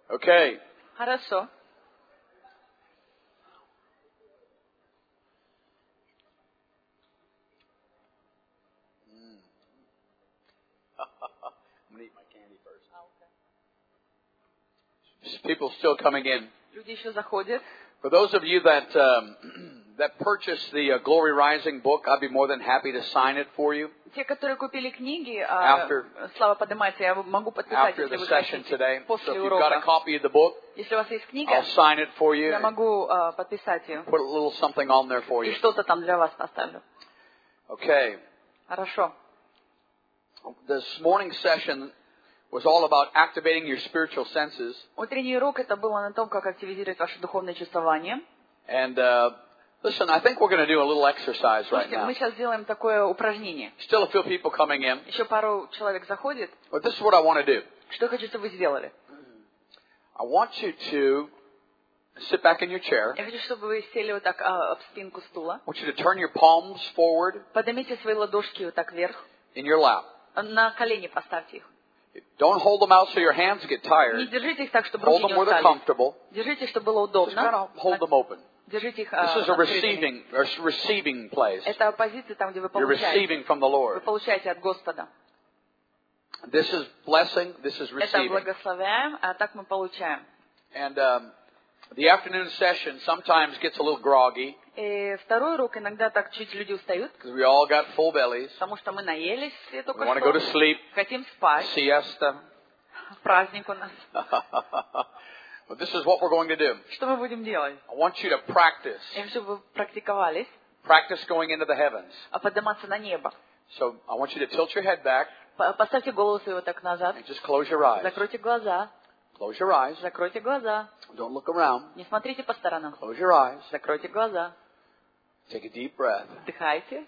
Okay. Хорошо. I'm going to eat my candy first. People still coming in. Люди еще заходят. For those of you that that purchased the Glory Rising book, I'd be more than happy to sign it for you. Те, которые купили книги, After- Слава поднимается, я могу подписать, After если the вы session хотите, today. So после if you've got a урока. copy of the book, Если у вас есть книга, I'll sign it for you. я могу подписать ее. Put a little something on there for И you. что-то там для вас оставлю. Okay. Хорошо. This morning's session was all about activating your spiritual senses. Утренний урок это было на том, как активизировать ваше духовное чувствование. And listen, I think we're going to do a little exercise right Слушайте, now. мы сейчас сделаем такое упражнение. Still a few people coming in. Еще пару человек заходит. But this is what I want to do. Что я хочу, чтобы вы сделали? I want you to sit back in your chair. Я хочу, чтобы вы сели вот так об спинку стула. I want you to turn your palms forward Поднимите свои ладошки вот так вверх. in your lap. На колени поставьте их. Don't hold them out so your hands get Не tired. держите их так, чтобы Hold руки them не where they're устали. comfortable. Держите, чтобы было Just kind удобно. of hold them open. Держите их This is a открытыми. receiving place. Это позиция там, где вы You're получаете. receiving from the Вы Lord. получаете от Господа. This is blessing. This is Это receiving. благословляем, а так мы получаем. And the afternoon session sometimes gets a little groggy И второй урок иногда так чуть люди устают, because we all got full bellies. потому что мы наелись все только We want to go to что. sleep, Хотим спать. siesta. Праздник у нас. But this is what we're going to do. Что мы будем делать? I want you to practice. Я хочу, чтобы вы практиковались, Practice going into the heavens. подниматься на небо. So I want you to tilt your head back Поставьте голову свою вот так назад. and just close your eyes. Закройте глаза. Close your eyes. Закройте глаза. Don't look around. Не смотрите по сторонам. Close your eyes. Закройте глаза. Take a deep breath. Вдыхайте.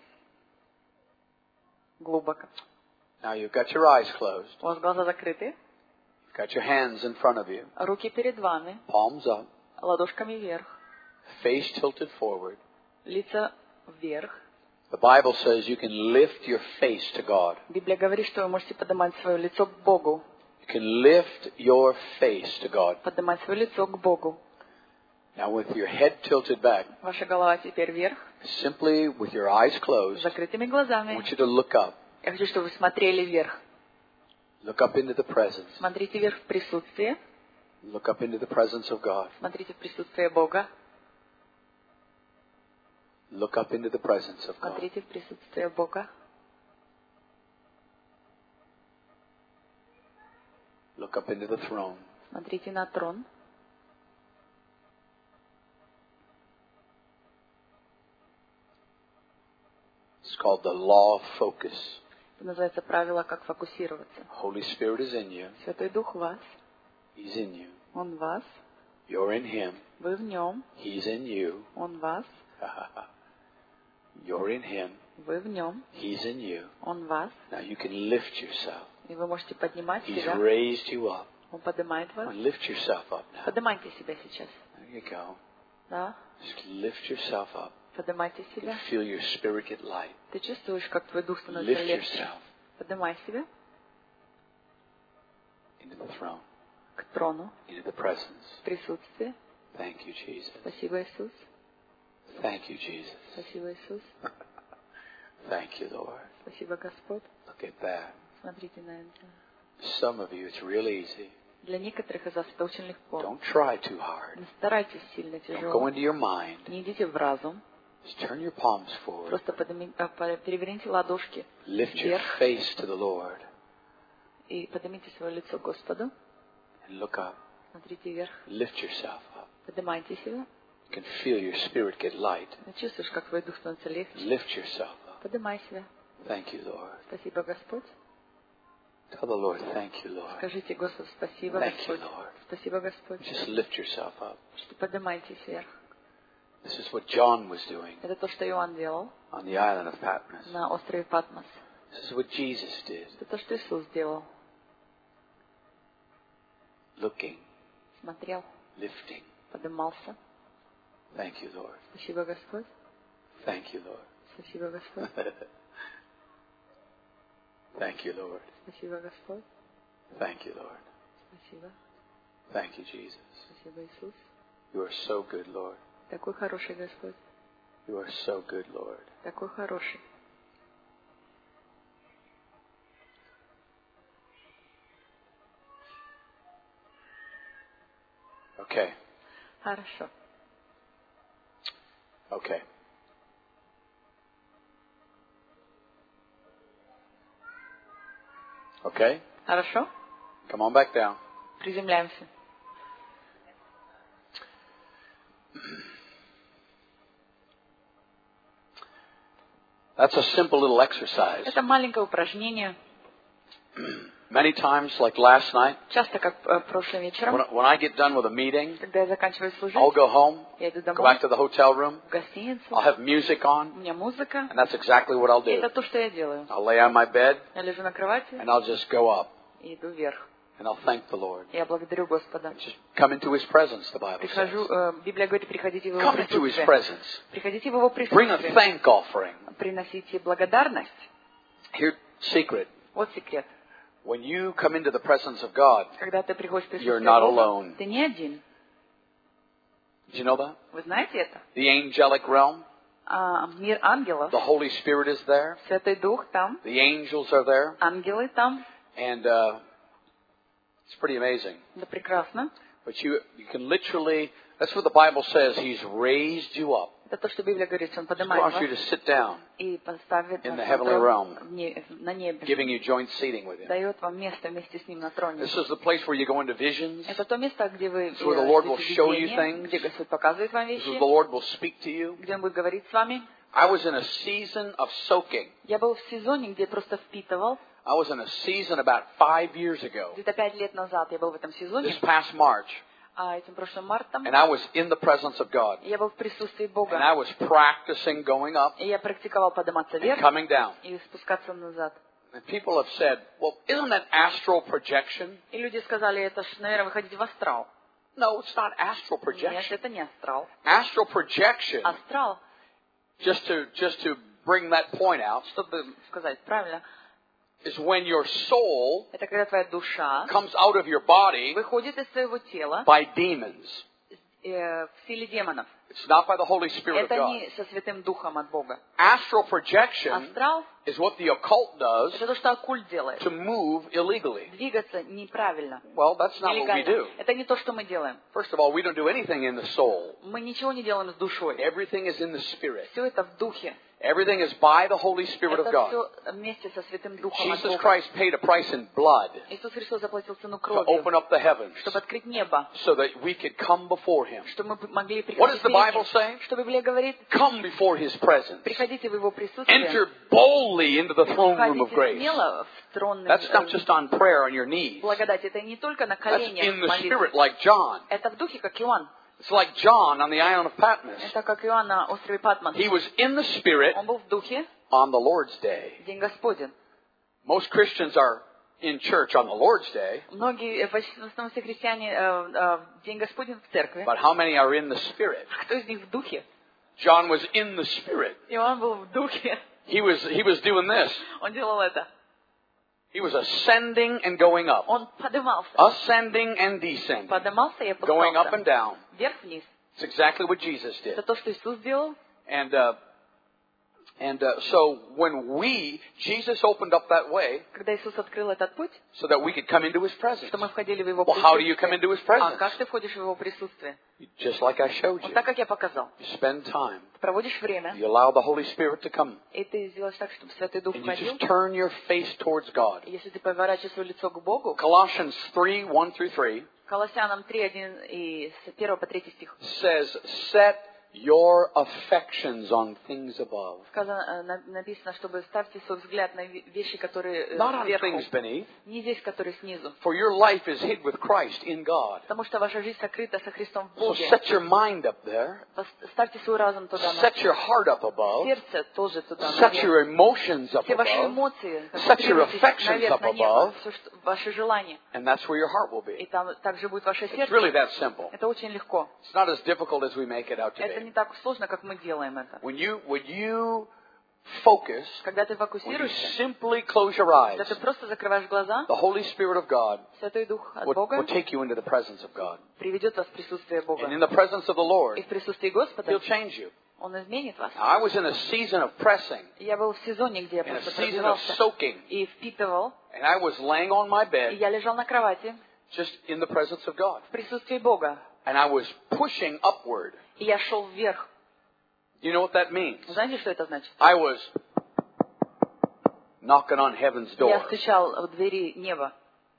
Глубоко. Now you've got your eyes closed. У вас глаза закрыты. You've got your hands in front of you. Руки перед вами. Palms up. Ладошками вверх. Face tilted forward. Лица вверх. The Bible says you can lift your face to God. Библия говорит, что вы можете поднимать свое лицо к Богу. You can lift your face to God. Поднимать свое лицо к Богу. Now with your head tilted back, Ваша голова теперь вверх. simply with your eyes С closed, закрытыми I глазами. want you to look up. Я хочу, чтобы вы смотрели вверх. Look up into the presence. Смотрите вверх в присутствие. Look up into the presence of God. Смотрите в присутствие Бога. Look up into the presence of God. Смотрите в присутствие Бога. Look up into the throne. Смотрите на трон. It's called the law of focus. Это называется правило, как фокусироваться. Holy Spirit is in you. Святой Дух в вас. He's in you. Он в вас. You're in Him. Вы в нем. He's in you. Он в вас. You're in Him. Вы в нем. He's in you. Он в вас. Now you can lift yourself. И вы можете поднимать He's себя. raised you up. Он поднимает вас. Lift yourself up now. Поднимайте себя сейчас. There you go. Да? Just lift yourself up. Поднимайте You себя. feel your spirit get light. Ты чувствуешь, как твой дух становится Lift легче. yourself Поднимай себя into the throne, к трону, into the presence. в присутствие. Thank you, Jesus. Спасибо, Иисус. Thank you, Jesus. Спасибо, Иисус. Thank you, Lord. Спасибо, Господь. Look at that. Смотрите на это. Some of you, it's real easy. Для некоторых из вас это очень легко. Don't try too hard. Не старайтесь сильно Don't go тяжело. into your mind. Не идите в разум. Just turn your palms forward. Просто переверните ладошки Lift your вверх face to the Lord и поднимите свое лицо к Господу. and look up. Смотрите вверх. Lift yourself up. Поднимайте себя. You can feel your spirit get light. Ты чувствуешь, как твой дух становится легче. Lift yourself up. Поднимай себя. Thank you, Lord. Спасибо, Господь. Tell the Lord, thank you, Lord. Скажите Господу спасибо, Thank you, Господь. Lord. Спасибо, Господь. Just lift yourself up. Что поднимайтесь вверх. This is what John was doing Это то, что Иоанн делал on the island of Patmos. на острове Патмос. This is what Jesus did, Это то, что Иисус делал. looking, Смотрел, lifting. поднимался. Thank you, Lord. Спасибо, Господь. Thank you, Lord. Спасибо, Господь. Thank you, Lord. Спасибо, Господь. Thank you, Lord. Спасибо. Thank you, Jesus. Спасибо, Иисус. You are so good, Lord. Такой хороший Господь. You are so good, Lord. Такой хороший. Okay. Хорошо. Okay. Okay. Хорошо? Come on back down. Приземляемся. That's a simple little exercise. Это маленькое упражнение. Many times, like last night, Часто, как прошлым вечером, when I get done with a meeting, когда я заканчиваю служить, I'll go home, я иду go домой, back to the hotel room, в гостиницу, I'll have music у on, меня музыка, and that's exactly what I'll и do. это то, что я делаю. I'll lay on my bed, Я лежу на кровати and I'll just go up, и иду вверх. and I'll thank the Lord. Я благодарю Господа. Just come into His presence, the Bible Прихожу, says. Библия говорит, приходите в Его Come into His присутствие. presence. Приходите в Его Bring a присутствие. thank offering. Приносите благодарность. Here's secret. Вот секрет. When you come into the presence of God, Когда ты приходишь в you're присутствие not Бога, alone. ты не один. Did you know that? Вы знаете это? The angelic realm, Мир ангелов, the Holy Spirit is there. Святой Дух там, The angels are there. ангелы там. And it's pretty amazing. Это прекрасно. But you can literally, that's what the Bible says, He's raised you up. Это то, что Библия говорит, что Он He поднимает wants you вас to sit down, и поставит in вас the на heavenly realm, трон на небе. giving you joint seating with Him. Дает вам место вместе с Ним на троне. This is the place where you go into visions. Это то место, где вы This is where the Lord will видите show you видение, things. где Господь показывает вам This is вещи, where the Lord will speak to you. где Он будет говорить с вами. I was in a season of soaking. Я был в сезоне, где просто впитывал. I was in a season about 5 years ago, Где-то 5 лет назад я был в этом сезоне, this past March, этим прошлым мартом. and I was in the presence of God. Я был в присутствии And Бога. I was practicing going up И я практиковал подниматься and вверх coming down. и спускаться назад. And people have said, well, isn't that astral projection? И люди сказали, это ж, наверное, вы хотите в астрал. No, it's not astral Нет, projection. это не астрал. Astral projection, Астрал, just to bring that point out, чтобы сказать правильно, is when your soul это когда твоя душа comes out of your body выходит из своего тела by demons. в силе демонов. It's not by the Holy Spirit of Это God. не со Святым Духом от Бога. Astral projection Астрал is what the occult does это то, что оккульт делает. to move illegally. Двигаться неправильно, Well, that's not what we нелегально. do. Это не то, что мы делаем. First of all, we don't do anything in the soul. Мы ничего не делаем с душой. Everything is in the Spirit. Все это в Духе. Everything is by the Holy Spirit of Это God. все вместе со Святым Духом от Jesus Бога. Christ paid a price in blood Иисус Христос заплатил цену to кровью, open up the heavens чтобы открыть небо, so that we could come before Him. чтобы мы могли What does приходить the перед Bible say? Ним. Что Библия говорит? Come before His presence. Приходите в Его присутствие. Enter boldly into the throne room of Входите grace. смело в трон That's not just on prayer on your knees. благодати. Это не только на That's коленях in the молитвы. Spirit like John. Это в Духе, как Иоанн. It's like John on the island of Patmos. Это как Иоанн на острове Патмос. He was in the Spirit Он был в Духе on the Lord's day. в День Господень. Most Christians are in church on the Lord's day, Многие, в основном все христиане в День Господень в церкви. but how many are in the Spirit? А кто из них в Духе? John was in the Spirit. Иоанн был в Духе. He was doing this. Он делал это. He was ascending and going up. Он поднимался. Ascending and descending. Поднимался и Going up опускался. and down. Вверх-вниз. It's exactly what Jesus Это did. то, что Иисус делал. And so when Jesus opened up that way Когда Иисус открыл этот путь, so that we could come into His presence. что мы входили в Его Well, how do you come присутствие. into His А presence? как ты входишь в Его присутствие? Just like I showed Вот you. так, как я показал. You spend time. Ты проводишь время, You allow the Holy Spirit to come. и ты сделаешь так, чтобы Святой Дух And you входил. just turn your face towards God. И если ты поворачиваешь свое лицо к Богу, Colossians 3:1-3 Колоссянам 3:1 и с 1 по 3 стих says, set your affections on things above. сказано, написано, чтобы ставьте свой взгляд на вещи, которые Not on сверху, things beneath. не здесь, которые снизу. For your life is hid with Christ in God. Потому что ваша жизнь сокрыта со Христом в So Боге. set your mind up there. Ставьте свой разум туда, Set your heart up above. сердце тоже туда, Set наверх. your emotions up Все ваши above. эмоции, Set your концентрируйтесь affections наверх, up на небо, above. все, что, ваши желания. And that's where your heart will И be. там также будет ваше It's сердце. really that simple. Это очень легко. It's not as difficult as we make it out to Это be. не так сложно, как мы делаем это. When you focus, Когда ты when you фокусируешься, simply close your eyes, когда ты просто закрываешь глаза, the Holy Spirit of God Святой Дух от would Бога take you into the presence of God. приведет вас в присутствие Бога. And in the presence of the Lord, И в присутствии Господа He'll change you. Он изменит вас. Now, I was in a season of pressing, Я был в сезоне, где я in a просто season of пробивался soaking, и впитывал, and I was laying on my и bed я лежал на кровати just in the presence of God. в присутствии Бога, And I was pushing upward. и я шел вверх. You know what that means? Знаете, что это значит? I was knocking on heaven's Я door. стучал в двери неба.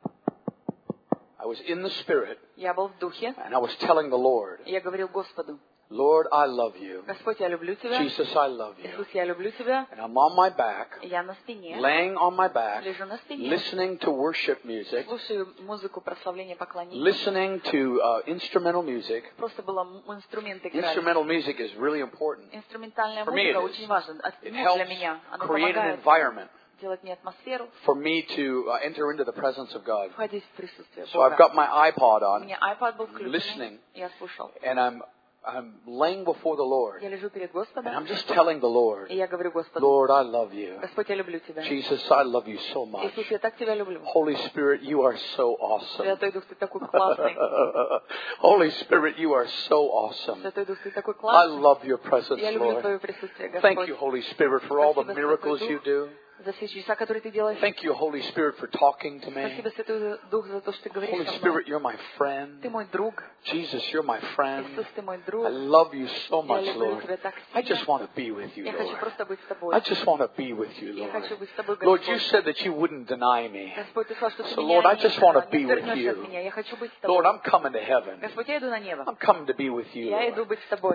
I was in the Spirit, Я был в духе, and I was telling the Lord, и я говорил Господу: Lord, I love you. Господь, я люблю Тебя. Jesus, I love you. Иисус, я люблю Тебя. And I'm on my back, И я на спине, laying on my back, лежу на спине, listening to worship music, слушаю музыку прославления, поклонения. listening to instrumental music. Просто было инструмент играть. Instrumental music is really important. Инструментальная For me it музыка is. очень важна. It Для helps меня она create an помогает environment делать мне атмосферу, for me to enter into the presence of God. входить в присутствие So I've Бога. got my iPod У on, меня iPad был включен, listening. я слушал. and I'm laying before the Lord, Я лежу перед and Господом, I'm just telling the Lord, и я говорю Господу: Lord, I love you. Господь, я люблю Тебя. Jesus, I love you so much. Иисус, я так Тебя люблю. Holy Spirit, you are so awesome. Святой Дух, Ты такой классный. Holy Spirit, you are so awesome. Святой Дух, Ты такой I классный. love your presence, Я люблю Lord. Твое присутствие, Thank Господь. you, Holy Spirit, for all the Спасибо, miracles Святой you Дух, do. за все чудеса, которые Ты делаешь. Thank you, Holy Spirit, for talking to me. Спасибо, Святой Дух, за то, что Ты говоришь Holy со мной. Spirit, you're my friend. Ты мой друг. Jesus, you're my friend. Иисус, Ты мой друг. I love you so Я much, люблю Lord. Тебя так I just сильно. want to be with you, Я хочу Lord. просто быть с Тобой. I just want to be with you, Я Lord. хочу быть с Тобой, Lord, you Господь. said that you wouldn't deny me. Господь, Ты сказал, что Ты So, меня Lord, I just want to не be with отвернешься you. от меня. Я хочу быть с Lord, Тобой. I'm coming to heaven. Господь, я иду на небо. I'm coming to be with you, Я иду Lord. быть с Тобой.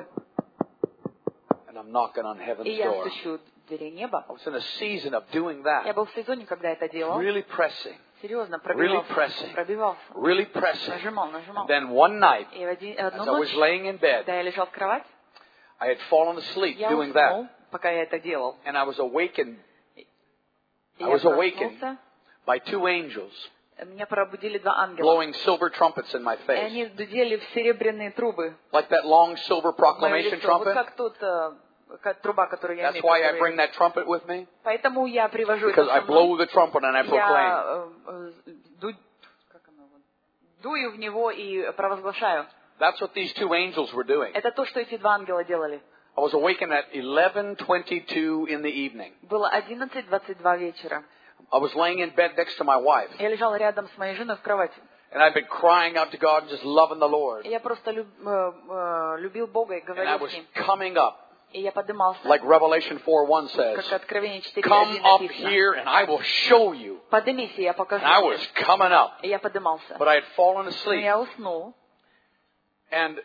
And I'm knocking on И heaven's я door. стучу в двери неба. I was in a season of doing Я that. был в сезоне, когда это делал. Really pressing. Серьезно, Really пробивался. pressing. Пробивался. Really pressing. Нажимал. And then one night, И одну as I was ночь, laying in bed, когда я лежал в кровать, I had fallen asleep я doing уснул, that. пока я это делал. And I was awakened И I я was awakened проснулся. by two angels Меня пробудили два ангела. blowing silver trumpets in my И face. они дудели в серебряные трубы. Like that long silver в моё proclamation лицо. Вот trumpet. как тот как труба, которую я That's имею. why I которую- bring that trumpet with me. Поэтому я привожу это Because I со мной. blow the trumpet and I proclaim. Я как оно, дую в него и провозглашаю. That's what these two angels were doing. Это то, что эти два ангела делали. I was awakened at 11:22 in the evening. Было 11:22 вечера. I was laying in bed next to my wife. Я лежал рядом с моей женой в кровати. And I've been crying out to God and just loving the Lord. И я просто любил Бога и And I говорил was с Ним. coming up, И я поднимался, like Revelation 4:1 как says, Откровение 4:1 come up написано. here and I will show you. Поднимись, и я покажу And I тебе. was coming up, И я поднимался. but I had fallen Но asleep. я уснул. And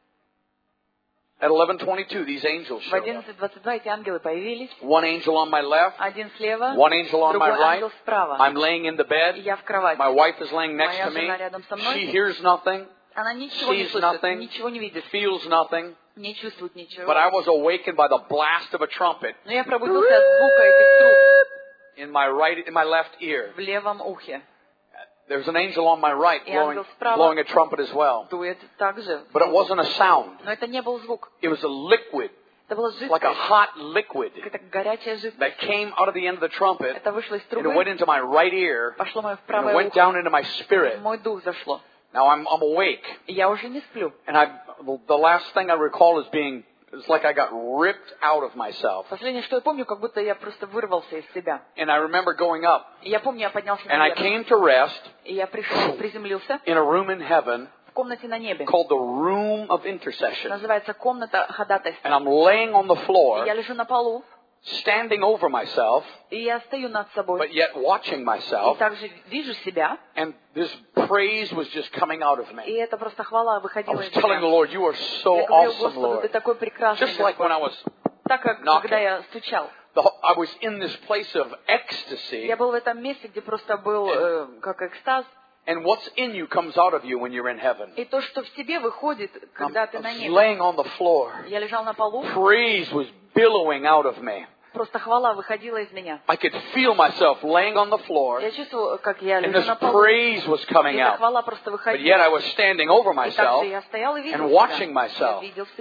at 11:22, these angels В showed up. 11:22 эти ангелы появились. One angel on my left, Один слева, one angel on my другой right. ангел справа. I'm laying in the И bed. я в кровати. My wife is laying next Моя to me. жена рядом со мной. She hears nothing, Она ничего не sees слышит, nothing, ничего не видит, feels nothing. не чувствует ничего. But I was awakened by the blast of a trumpet Но я пробудился от звука этих труб in my left ear. в левом ухе. There's an angel on my right И ангел справа blowing a trumpet as well. дует также. But it wasn't a sound. Но это не был звук. It was a liquid, Это была like a жидкость. hot liquid Какая-то горячая жидкость. that came out of the end of the trumpet Это вышло из and it went трубы, into my right ear пошло мое в and it правое went ухо. down into my В spirit. мой дух зашло. Now I'm awake. И я уже не сплю. And the last thing I recall is it's like I got ripped out of myself. Последнее, что я помню, как будто я просто вырвался из себя. And I remember going up И я помню, я поднялся and I наверх. came to rest И я пришел, приземлился in a room in heaven в комнате на небе. called the Room of Intercession. Называется комната ходатайства. And I'm laying on the И floor, я лежу на полу, standing over myself, и я стою над собой. but yet watching И myself. также вижу себя, And this praise was just coming out of и me. это просто хвала I выходила was из telling the меня. Lord, you are so Я говорил awesome, Господу, ты Lord. такой прекрасный, Just like when I Господь. was, Так как knocking. когда я стучал. I was in this place of ecstasy. Я был в этом месте, где просто был как экстаз. And what's in you comes out of you when you're in heaven. И то, что в тебе выходит, когда ты I на was небе. laying on the floor. Я лежал на полу, Praise was billowing out of me. просто хвала выходила из меня. I could feel myself laying on the floor, Я чувствовал, как я and лежу this на полу. praise was И coming эта out. хвала просто But выходила. yet I was standing over И myself, также я стоял и видел and watching себя. myself. Я видел себя.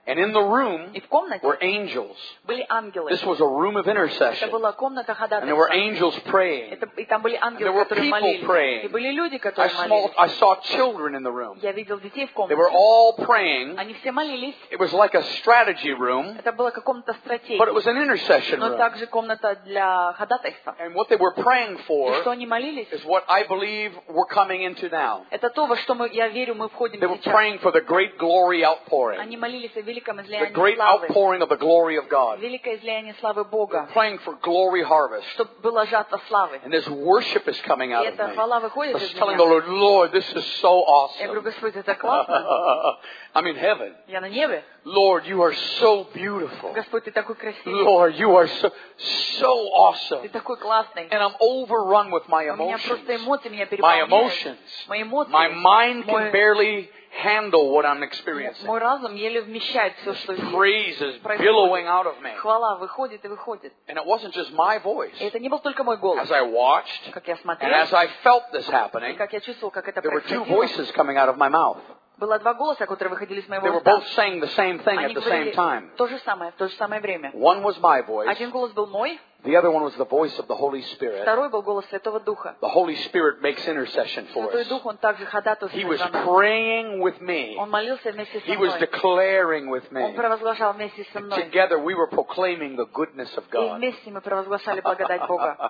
And in the room И в комнате were angels. были ангелы. This was a room of Это intercession. была комната And there were ходатайства. angels praying. И там были there ангелы, were которые people молились. praying. И были люди, которые I молились. saw children in the room. Я видел детей в They комнате. were all praying. Они все молились. It was like a strategy room, Это была комната but it стратегии. was an intercession Но room. также комната для ходатайства. And what they were praying И for что они молились? is what I believe we're coming into now. Это то, во что я верю, мы входим They were сейчас. praying for the great glory outpouring. Они молились о великом The излиянии great славы. outpouring of the glory of God. Великое излияние славы Бога. Praying for glory harvest. Чтобы была жатва славы. And this worship is coming И out of эта me. хвала I выходит was из telling the меня. Lord, Lord, this is so Я говорю, awesome. Господь, это классно. I'm in heaven. Я на небе. Lord, you are so beautiful. Господь, ты такой красивый. Lord, you are so awesome. Ты такой классный. And I'm overrun with my У меня просто emotions. эмоции меня My переполняют. emotions. Мои эмоции. My mind can Мой- barely handle what I'm experiencing. Мой разум еле вмещает все, что здесь Praise is происходит. billowing out of me. Хвала выходит и выходит. And it wasn't just my voice. И это не был только мой голос. As I watched, Как я and смотрел, as I felt this и happening, как я чувствовал, как это there were two происходило. voices coming out of my mouth. Было два голоса, которые выходили из моего They were уста. both saying the same thing Они at the same говорили time. то же самое, в то же самое время. One was my voice. Один голос был мой, The other one was the voice of the Holy Spirit. второй был голос Святого Духа. The Holy Spirit makes intercession for Святой us. Дух, Он также He ходатайствует was за нас. praying with me. Он молился вместе со He was мной. declaring with Он me. провозглашал вместе со мной. Together we were proclaiming the goodness of И God. вместе мы провозглашали благодать Бога.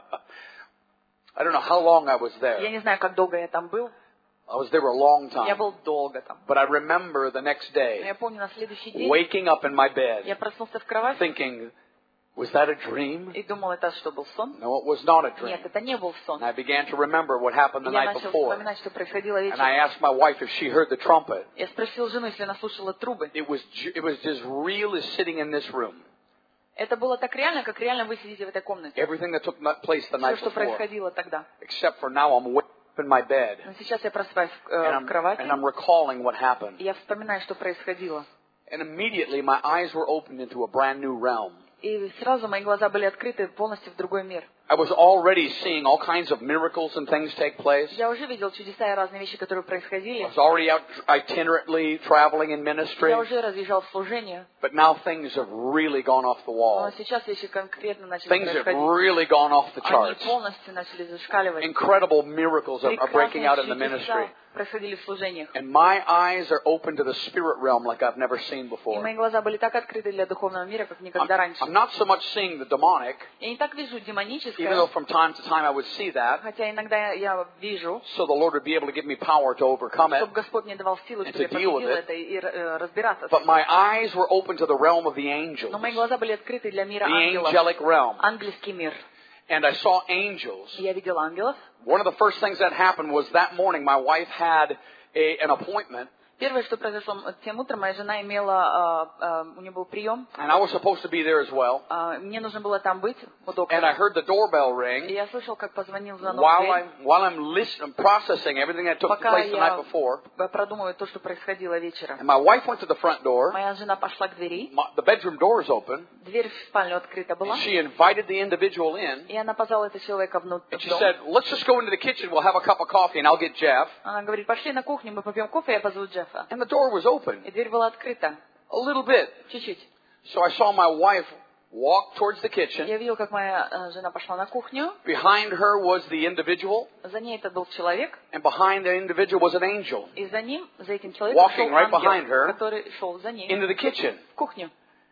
I don't know how long I was Я there. не знаю, как долго я там был. I was there a long Я time. был долго там. But I remember the next Но day я помню, на следующий день waking up in my bed я проснулся в кровати thinking, was that a dream? и думал, это что, был сон? No, it was not a dream. Нет, это не был сон. And I began to remember what happened the И я night начал before. вспоминать, что происходило And I вечером. asked my wife if she heard the trumpet. Я спросил жену, если она слушала трубы. It was as real as sitting in this room. Это было так реально, как реально вы сидите в этой комнате. Everything that took place the Все, night что before. происходило тогда. Except for now I'm waking up in my bed. Но сейчас я просыпаюсь в And кровати, I'm recalling what happened. и я вспоминаю, что происходило. And immediately my eyes were opened into a brand new realm. И сразу мои глаза были открыты полностью в другой мир. I was already seeing all kinds of miracles and things take place. Я уже видел чудеса и разные вещи, которые I происходили. was already out itinerantly traveling in ministry. Я уже разъезжал в служение. But now things have really gone off the Но wall. сейчас вещи конкретно начали Things have происходить. really gone off the Они charts. полностью начали зашкаливать. Incredible miracles are breaking Прекрасные out in the ministry. чудеса происходили в служениях. And my eyes are open to the spirit realm like I've never seen И before. мои глаза были так открыты для духовного мира, как никогда раньше. I'm not so much seeing the demonic, Я не так вижу even though демоническое, from time to time I would see that, хотя иногда я вижу, so the Lord would be able to give me power to overcome it. чтобы Господь мне давал силу, And чтобы я to deal with победил it. это и разбираться с But этим. my eyes were open to the realm of the angels, Но мои глаза были открыты для мира the ангелов. angelic realm. Ангельский мир. And I saw angels. И я видел ангелов. One of the first things that happened was that morning my wife had an appointment, Первое, что произошло тем утром, моя жена имела, у нее был прием. and I was supposed to be there as well. Мне нужно было там быть, у And I доктора. heard the doorbell И ring я слышал, как позвонил звонок в дверь. while I'm listening, processing everything that took Пока place the night я before. продумываю то, что происходило вечером. And my wife went to the front door. Моя жена пошла к двери. The bedroom door is open. Дверь в спальню открыта была. And she invited the individual in. И она позвала этого человека внутрь. And she said, let's just go into the kitchen. We'll have a cup of coffee and I'll get Jeff. Она говорит, пошли на кухню, мы попьем кофе, я позову Джеффа. And the door was open И дверь была открыта. a little bit. Чуть-чуть. So I saw my wife walk towards the kitchen. Я видел, как моя жена пошла на кухню. Behind her was the individual. За ней это был человек. And behind the individual was an angel И за ним, за этим человеком Walking шел right behind her ангел, который шел за ней into the kitchen. в кухню.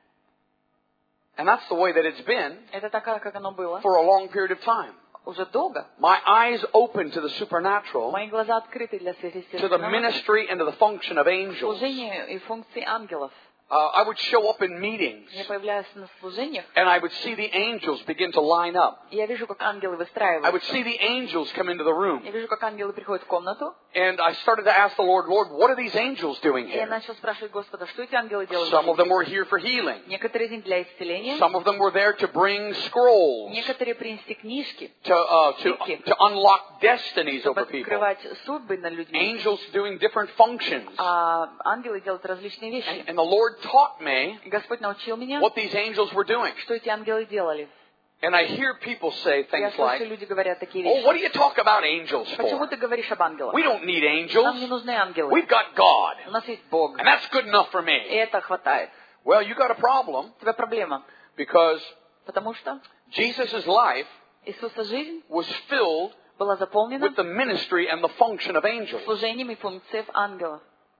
And that's the way that it's been Это такая, как оно было. for a long period of time. Уже долго. My eyes open to the supernatural, Мои глаза открыты для to the сверхъестественного, ministry and to the function of angels. служению и функции ангелов. I would show up in meetings, Я появляюсь на служениях, and I would see the angels begin to line up. и я вижу, как ангелы I выстраиваются. would see the angels come into the room. Я вижу, как ангелы приходят в комнату. And I started to ask the Lord, Lord, what are these angels doing И я here? начал спрашивать Господа, что эти ангелы делают Some of здесь? them were here for healing. Некоторые из них для исцеления, Some of them were there to bring scrolls, некоторые принести книжки, to unlock destinies чтобы over people. открывать судьбы над людьми. Angels doing different functions. А ангелы делают различные вещи. And the Lord taught me И Господь научил меня, what these angels were doing. что эти ангелы делали. And I hear people say Я things слышу, like, люди говорят такие oh, what do вещи. you talk about angels Почему for? ты говоришь об ангелах? We don't need Нам не angels. нужны ангелы. We've got God. У нас есть Бог. And that's good enough for И me. это хватает. Well, you got a problem У тебя проблема. because Потому что Jesus' life Иисуса жизнь was filled была заполнена with the ministry and the function of angels. служением и функцией ангелов.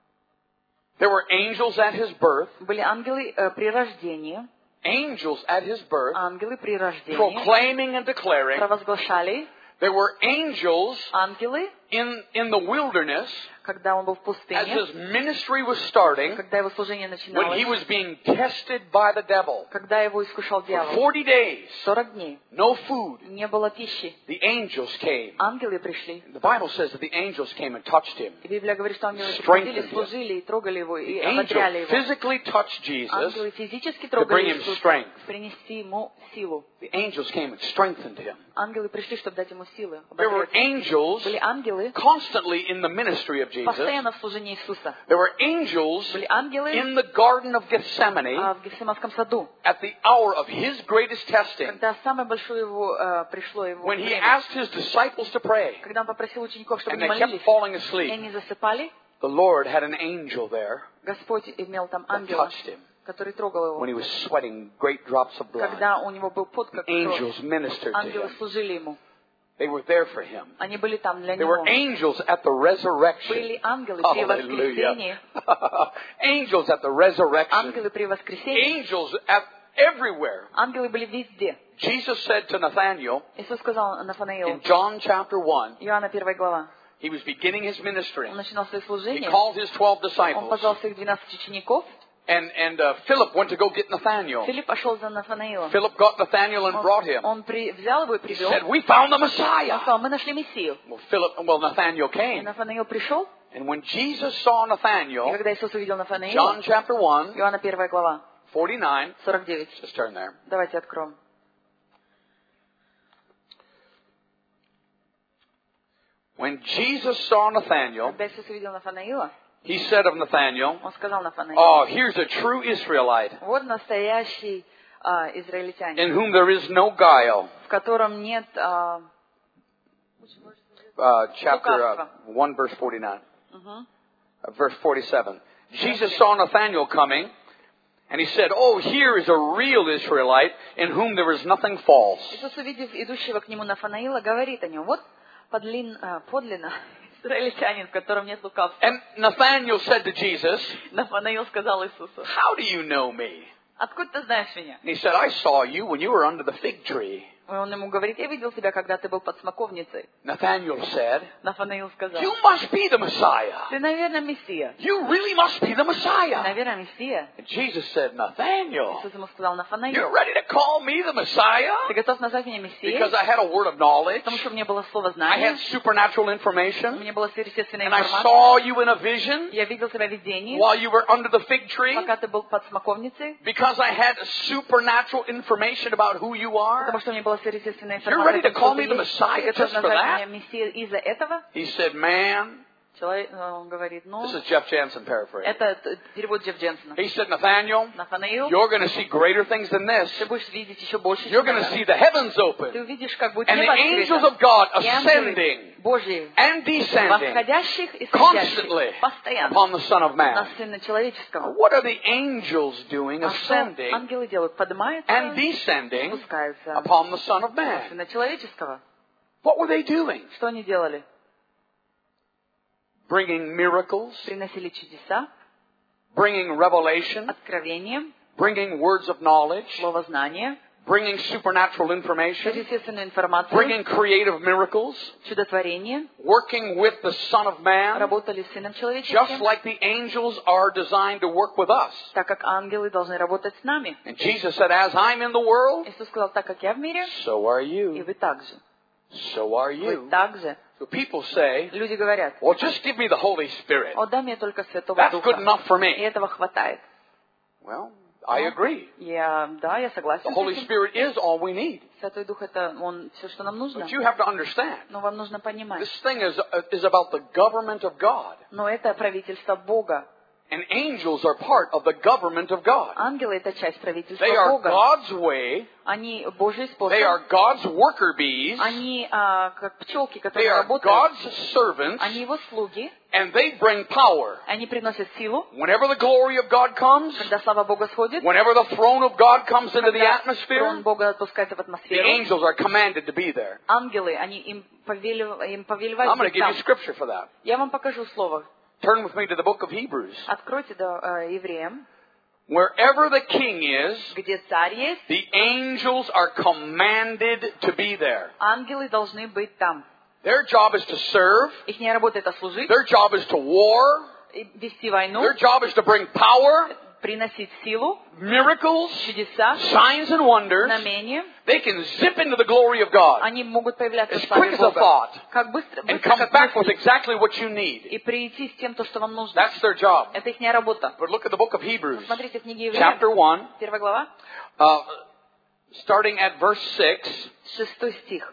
There were angels at his birth, Были ангелы при рождении, angels at his birth, ангелы при рождении proclaiming and declaring. провозглашали, There were angels ангелы, in the wilderness когда он был в as пустыне, his ministry was starting, когда его служение when начиналось, he was being tested by the devil. когда его искушал For дьявол. 40 days, 40 дней no food. не было пищи. The angels came. Ангелы пришли. The Bible says that the angels came and touched him. И Библия говорит, что ангелы Strengthened приходили, служили и трогали его, и The angel ободряли его. physically touched Jesus. Ангелы физически bring трогали him Иисуса, strength. принести ему силу. The angels came and strengthened him. Ангелы пришли, чтобы дать ему силы. There were ободрять. angels Были ангелы constantly in the ministry of Jesus. постоянно в служении Иисуса. There were angels Были ангелы in the Garden of Gethsemane в Гефсиманском саду. at the hour of his greatest testing, Когда самое большое его пришло его when he время, asked his disciples to pray, когда он попросил учеников, чтобы and они they kept молились, falling и asleep. они засыпали, The Lord had an angel there Господь имел там that ангела, touched him который трогал when его. he was sweating great drops of blood. Когда у него был пот, как кровь, Angels ministered to ангелы him. служили ему. They were there for him. Они были там для There were него. angels at the resurrection. Были ангелы при воскресении. Hallelujah. Angels at the resurrection. Ангелы при воскресении. Angels at everywhere. Ангелы были везде. Jesus said to Nathanael Иисус сказал in Нафанаилу, John chapter 1, Иоанна 1 глава, he was beginning his ministry. он начинал свое He служение, called his 12 он disciples. позвал своих 12 учеников, And Philip went to go get Nathanael. Филипп пошел за Нафанаилом. Philip got Nathanael and brought him. Он взял его и He привел. said, "We found the Он Messiah." сказал, мы нашли Мессию. Well, Nathanael И came. Нафанаил пришел, And when Jesus saw и Nathanael, когда Иисус увидел John Нафанаила, chapter 1, Иоанна 1 глава, 49, 49. just turn there. Давайте откроем. When Jesus saw Nathanael, Когда Иисус увидел Нафанаила, he said of Nathanael, он сказал Нафанаилу, "Oh, here's a true Israelite, вот настоящий израильтянин, in whom there is no guile." в котором нет... Chapter 1, verse 49. Verse 47. Jesus saw Nathanael coming, and he said, "Oh, here is a real Israelite, in whom there is nothing false." Иисус, увидев идущего к нему Нафанаила, говорит о нем, вот подлинно израильтянин, в котором нет лукавства. And Nathanael said to Jesus, Нафанаил сказал Иисусу, "How do you know me?" откуда ты знаешь меня? And he said, "I saw you when you were under the fig tree." Он ему говорит, я видел тебя, когда ты был под смоковницей. Nathanael said, Нафанаил сказал, "You must be the Messiah. ты, наверное, Мессия. You really must be the Ты, Messiah." наверное, Мессия. And Jesus said, "Nathanael, Иисус ему сказал, you're Нафанаил, ready to call me the Messiah?" ты готов назвать меня Мессией? Because I had a word of knowledge. Потому что у меня было слово I знания, had supernatural у information. меня была сверхъестественная And I информация. saw you in a vision Я видел тебя в видении, while you were under the fig tree. пока ты был под смоковницей, Because I had supernatural information about who you are. потому что у меня была сверхъестественная You're ready информация. to call me the Messiah Ты готов just for назвать that? меня Мессией из-за этого? He said, "Man," Человек, он говорит, ну, this is Jeff Jansen paraphrasing. это перевод Джефф Дженсона. He said, "Nathanael, Нафанаил, you're going to see greater things than this. ты будешь видеть еще больше, You're чем going to это. see the heavens Ты open увидишь, как будет and the небо angels открыто. of God И ангелы ascending Божьи, and descending восходящих и constantly сходящих, постоянно, upon the Son of на Man." Сына Человеческого. What are the angels doing А что ascending ангелы делают? Поднимаются and и descending спускаются upon the Son of на Man? Сына Человеческого. What were they doing? Что они делали? Bringing miracles, Приносили чудеса, bringing revelation, откровения, bringing words of knowledge, слово знания, bringing supernatural information, сверхъестественную информацию, bringing creative miracles, чудотворение, working with the Son of Man, работали с Сыном just Человеческим, like the angels are designed to work with us. так как ангелы должны работать с нами. And Jesus said, "As I'm in the world, Иисус сказал, так как я в мире, so are и you. вы также. So are Вы you." также. So people say, Люди говорят, "Well, just give me the Holy Spirit. о, дай мне только Святого That's good Духа. enough for И me." этого хватает. Well, I agree. Я согласен The с Holy этим. Spirit is all we need. Святой Дух это он все, что нам нужно. But you have to understand, Но вам нужно понимать. this thing is about the government of God. Но это правительство Бога. And angels are part of the government of God. Ангелы — это часть правительства They are Бога. God's way. Они Божий способ. They are God's worker bees. Они как пчелки, They которые are работают. God's servants. Они его слуги. And they bring power. Они приносят силу. Whenever the glory of God comes, Когда слава Бога сходит, whenever the throne of God comes into the когда atmosphere, трон Бога отпускается в the атмосферу, angels are commanded to be there. ангелы, они им повелевают I'm going to быть give you там. scripture for that. Я вам покажу слово. Turn with me to the book of Hebrews. Откройте Евреям. Wherever the king is, Где царь есть, the angels are commanded to be there. ангелы должны быть там. Their job is to serve. Ихняя работа — это служить, Their job is to war. вести войну, Their job is to bring power, приносить силу, miracles, чудеса, signs and wonders. знамения. They can zip into the glory of God Они могут появляться as в славе quick as a Бога. thought Как быстро, and быстро come как back with мысль. exactly what you need. И прийти с тем, что вам нужно. That's their job. Это ихняя работа. But look at the book of Hebrews, Смотрите в книге Евреев, chapter 1, 1 глава, starting at verse 6. 6 стих.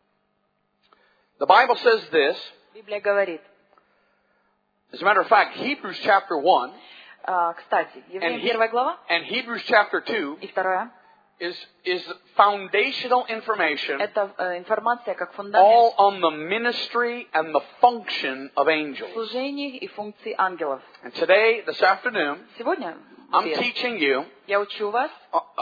The Bible says this. Библия говорит. As a matter of fact, Hebrews chapter 1 Кстати, Евреям 1 глава and Hebrews chapter 2 и 2 is foundational information это информация как all фундамент on the ministry and the function of angels. служений и функций ангелов. And today, this afternoon, Сегодня I'm teaching you я учу вас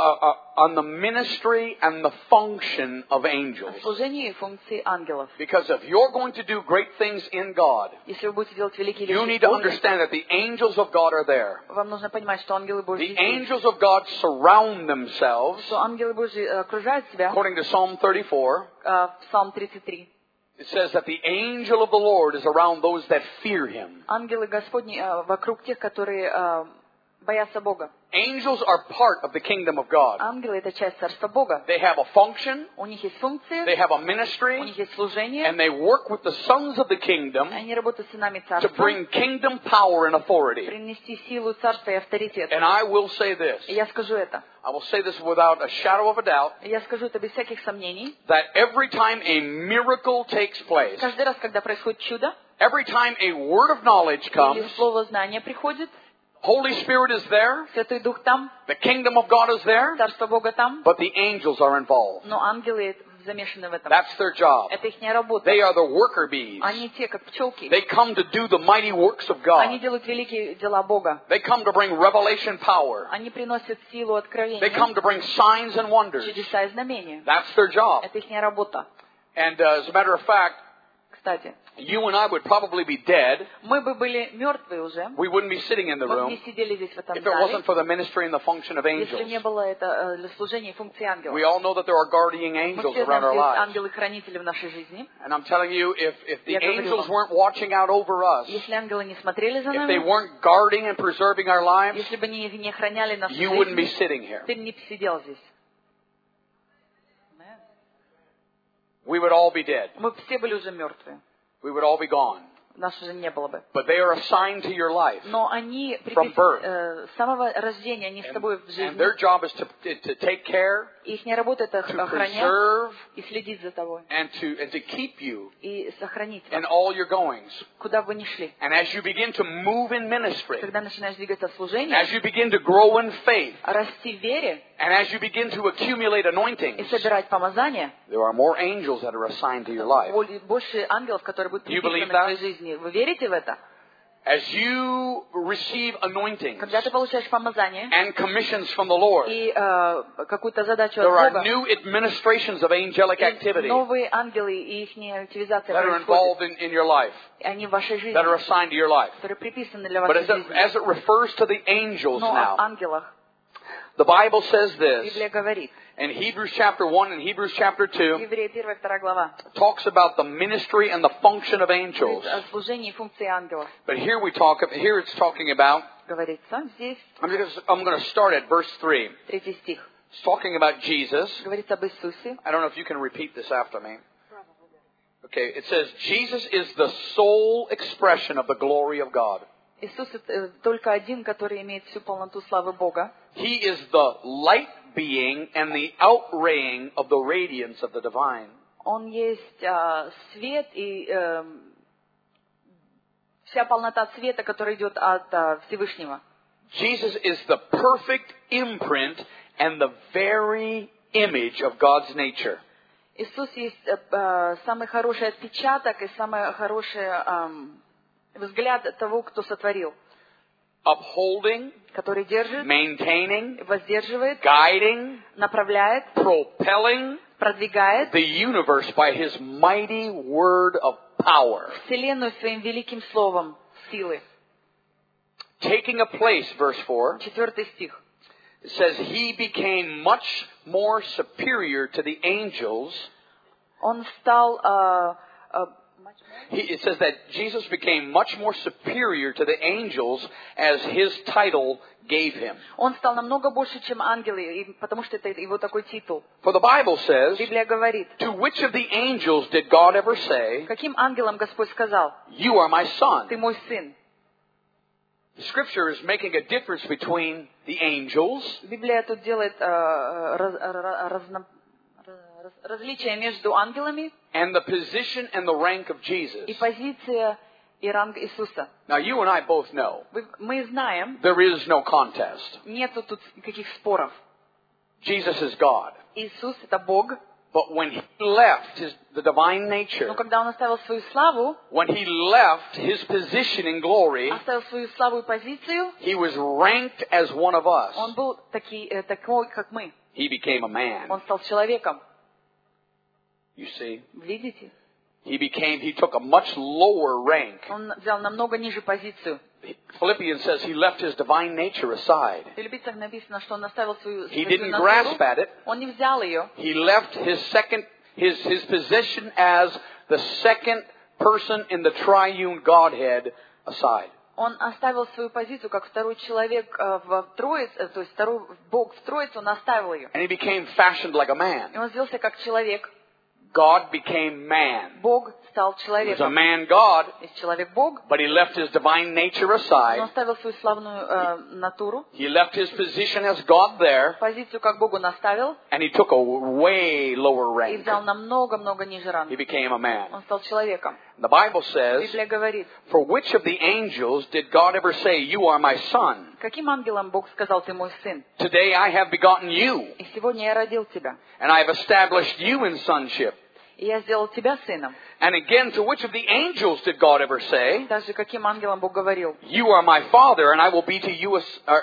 on the ministry and the function of angels. о служении и функции ангелов. Because if you're going to do great things in God, Если вы будете делать великие you вещи need в to Боге, understand that the angels of God are there. вам нужно понимать, что ангелы Божьи The здесь, angels of God surround themselves, что ангелы Божьи окружают себя. according to Psalm 34. Псалм 33. It says that the angel of the Lord is around those that fear Him. Ангелы Господни вокруг тех, которые боятся Бога. Angels are part of the kingdom of God. Ангелы — это часть Царства Бога. They have a function, У них есть функции, they have a у ministry, них есть служение, and they work with the sons of the kingdom они работают с сынами to Царства, bring kingdom power and authority. принести силу Царства и авторитет. And I will say this. И я скажу это. I will say this without a shadow of a doubt, И я скажу это без всяких сомнений. that every time a miracle takes place, Каждый раз, когда происходит чудо, every time a word of knowledge или comes, слово знания приходит, Holy Spirit is there, Святой Дух там, the kingdom of God is there, Царство Бога там, but the angels are involved. но ангелы замешаны в этом. That's their job. Это ихняя работа. They are the worker bees. Они те, как пчелки. They come to do the mighty works of Они God. делают великие дела Бога. They come to bring revelation power. Они приносят силу They откровения, come to bring signs and wonders. чудеса и знамения. That's their job. Это ихняя работа. And as a matter of fact, Кстати, you and I would probably be dead. мы бы были мертвы уже. We wouldn't be sitting in the Мы бы room не сидели здесь в этом if it зале, wasn't for the ministry and the function of если не angels. было это для служения и функции ангелов. We all know that there are guardian Мы angels все around знаем, our что есть lives. ангелы-хранители в нашей жизни. And I'm telling you, if the Я говорю angels вам, weren't watching out over us, если ангелы не смотрели за if they нами, weren't guarding and preserving our lives, если бы они не охраняли нашу you wouldn't be жизнь, sitting here. ты не сидел здесь. We would all be dead. Мы все были уже мертвы. We would all be gone. Нас уже не было бы. But they are assigned to your life. Но они From birth. с самого рождения, они с тобой в And жизни. their job is to take care, Их работа — это to охранять preserve, и следить за тобой. and to keep you И сохранить in вас, all your goings. куда бы вы ни шли. And as you begin to move in ministry, Когда начинаешь двигаться в служении, as you begin to grow in faith, расти в вере and as you begin to accumulate и anointings, собирать помазания, there are more angels that are assigned to your life. больше ангелов, которые будут Do you believe приписаны к that? твоей жизни. Вы верите в это? As you receive anointings Когда ты получаешь помазание and commissions from the Lord, и какую-то задачу there от are Бога, new administrations of angelic и activity новые ангелы и их активизация that are происходит. involved in your life, Они в вашей жизни, that are assigned to your life. которые приписаны для But вашей as жизни. it refers to the angels Но now, об ангелах the Bible says this, Библия говорит. in Hebrews chapter 1 and Hebrews chapter 2, Евреи 1-2 глава. talks about the ministry and the function of angels. Говорит о служении и функции ангелов. But here it's talking about, Говорится здесь, I'm going to start at verse 3. 3 стих. It's talking about Jesus. Говорится об Иисусе. I don't know if you can repeat this after me. Okay, it says, Jesus is the sole expression of the glory of God. Иисус только один, который имеет всю полноту славы Бога. He is the light being and the outraying of the radiance of the divine. Он есть свет и вся полнота цвета, которая идет от Всевышнего. Jesus is the perfect imprint and the very image of God's nature. Иисус есть самый хороший отпечаток и самый хороший взгляд того, кто сотворил. Upholding, Который держит, maintaining, воздерживает, guiding, направляет, propelling продвигает the universe by His mighty word of power. Вселенную своим великим словом силы. Taking a place, verse 4, 4 стих. it says, He became much more superior to the angels. Он стал... It says that Jesus became much more superior to the angels as His title gave Him. Он стал намного больше, чем ангелы, потому что это его такой титул. For the Bible says, Библия говорит, to which of the angels did God ever say, каким ангелам Господь сказал: You are my son? ты мой сын? The Scripture is making a difference between the angels Библия тут делает различие между ангелами and the position and the rank of Jesus. и позиция и ранг Иисуса. Now, you and I both know Мы знаем, there is no contest. нету тут никаких споров. Jesus is God. Иисус — это Бог. But when He left the divine nature, Но когда Он оставил свою славу, when He left His position in glory, оставил свою славу и позицию, He was ranked as one of us. Он был такой, как мы. He became a man. Он стал человеком. You see? Видите? He took a much lower rank. Он взял намного ниже позицию. Philippians says He left His divine nature aside. В Филиппийцах написано, что Он оставил свою He didn't grasp at it. Он не взял ее. He left his position as the second person in the triune Godhead aside. Он оставил свою позицию, как второй человек в Троице, то есть второй Бог в Троице, Он оставил ее. And He became fashioned like a man. И Он сделался как человек. God became man. Бог стал He was a человеком. man God, Есть человек-Бог, but He left His divine nature Он aside. оставил свою славную натуру, He left His position as God there, позицию как Богу наставил, and He took a way lower и rank. взял намного-много ниже He ранга. became a man. Он стал человеком. The Bible says, Библия говорит, For which of the angels did God ever say, You are my son? каким ангелом Бог сказал: ты мой сын? Today I have begotten you, И сегодня я родил тебя, and I have established you in sonship. и я сделал тебя сыном. And again, to which of the angels did God ever say, Также каким ангелом Бог говорил: You are my father, and I will be to you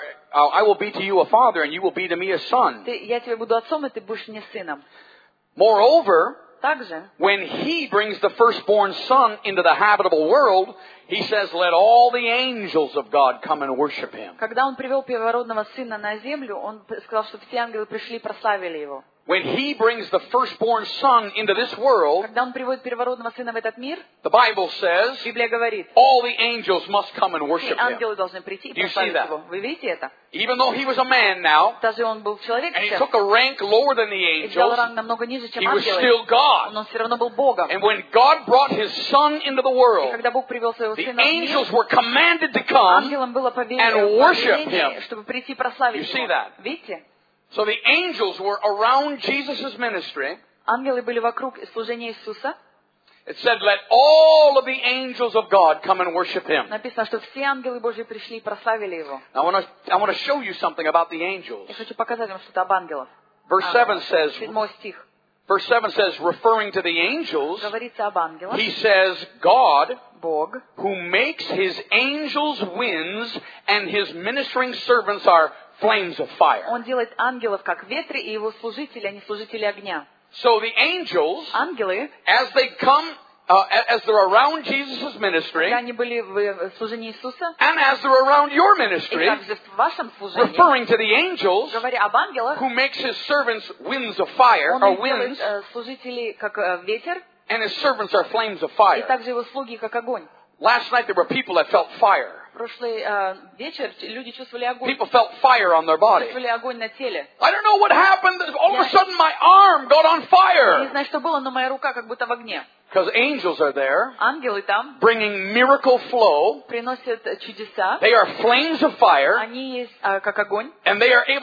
a father, and you will be to me a son. я тебе буду отцом, и ты будешь мне сыном. Moreover, Также, when He brings the firstborn son into the habitable world, He says, Let all the angels of God come and worship Him. когда Он привел первородного сына на землю, Он сказал, что все ангелы пришли и прославили его. When He brings the firstborn son into this world, Когда Он приводит первородного сына в этот мир, the Bible says, Библия говорит, all the angels must come and все worship Him. ангелы должны прийти и Do you see прославить that? его. Вы видите это? Even though He was a man now, Даже Он был человек and He сейчас, took a rank lower than the и взял angels, ранг намного ниже, чем He was ангелы, still God. но Он все равно был Богом. And when God brought His Son into the И world, когда Бог привел своего the сына в мир, angels were commanded to come. ангелам было and worship повеление, Him. чтобы прийти и прославить You see его. that? Видите? So the angels were around Jesus' ministry. Ангелы были вокруг служения Иисуса. It said, let all of the angels of God come and worship Him. Написано, что все ангелы Божьи пришли и прославили его. I want to show you something about the angels. Я хочу показать вам что-то об ангелах. Verse 7 says, 7 стих. verse 7 says, referring to the angels, Говорится об ангелах. He says, God, Бог, who makes His angels winds and His ministering servants are flames of fire. Он делает ангелов как ветры, и его служители, они служители огня. So the angels, Ангелы, as they come, as they're around Jesus' ministry, когда они были в служении Иисуса, and as they're around your и ministry, также в вашем служении, referring to the angels, говоря об ангелах, who makes His servants winds of fire, он or их winds, делает служителей как ветер, and His servants are flames of и fire. также его слуги как огонь. Last night there were people that felt fire. Прошлый вечер люди чувствовали огонь. People felt fire on their body. Чувствовали огонь на теле. I don't know what happened. All of a sudden my arm got on Я не fire. знаю, что было, но моя рука как будто в огне. Because angels are there, Ангелы там bringing miracle flow. приносят чудеса. They are flames of fire, Они есть как огонь. and they are able to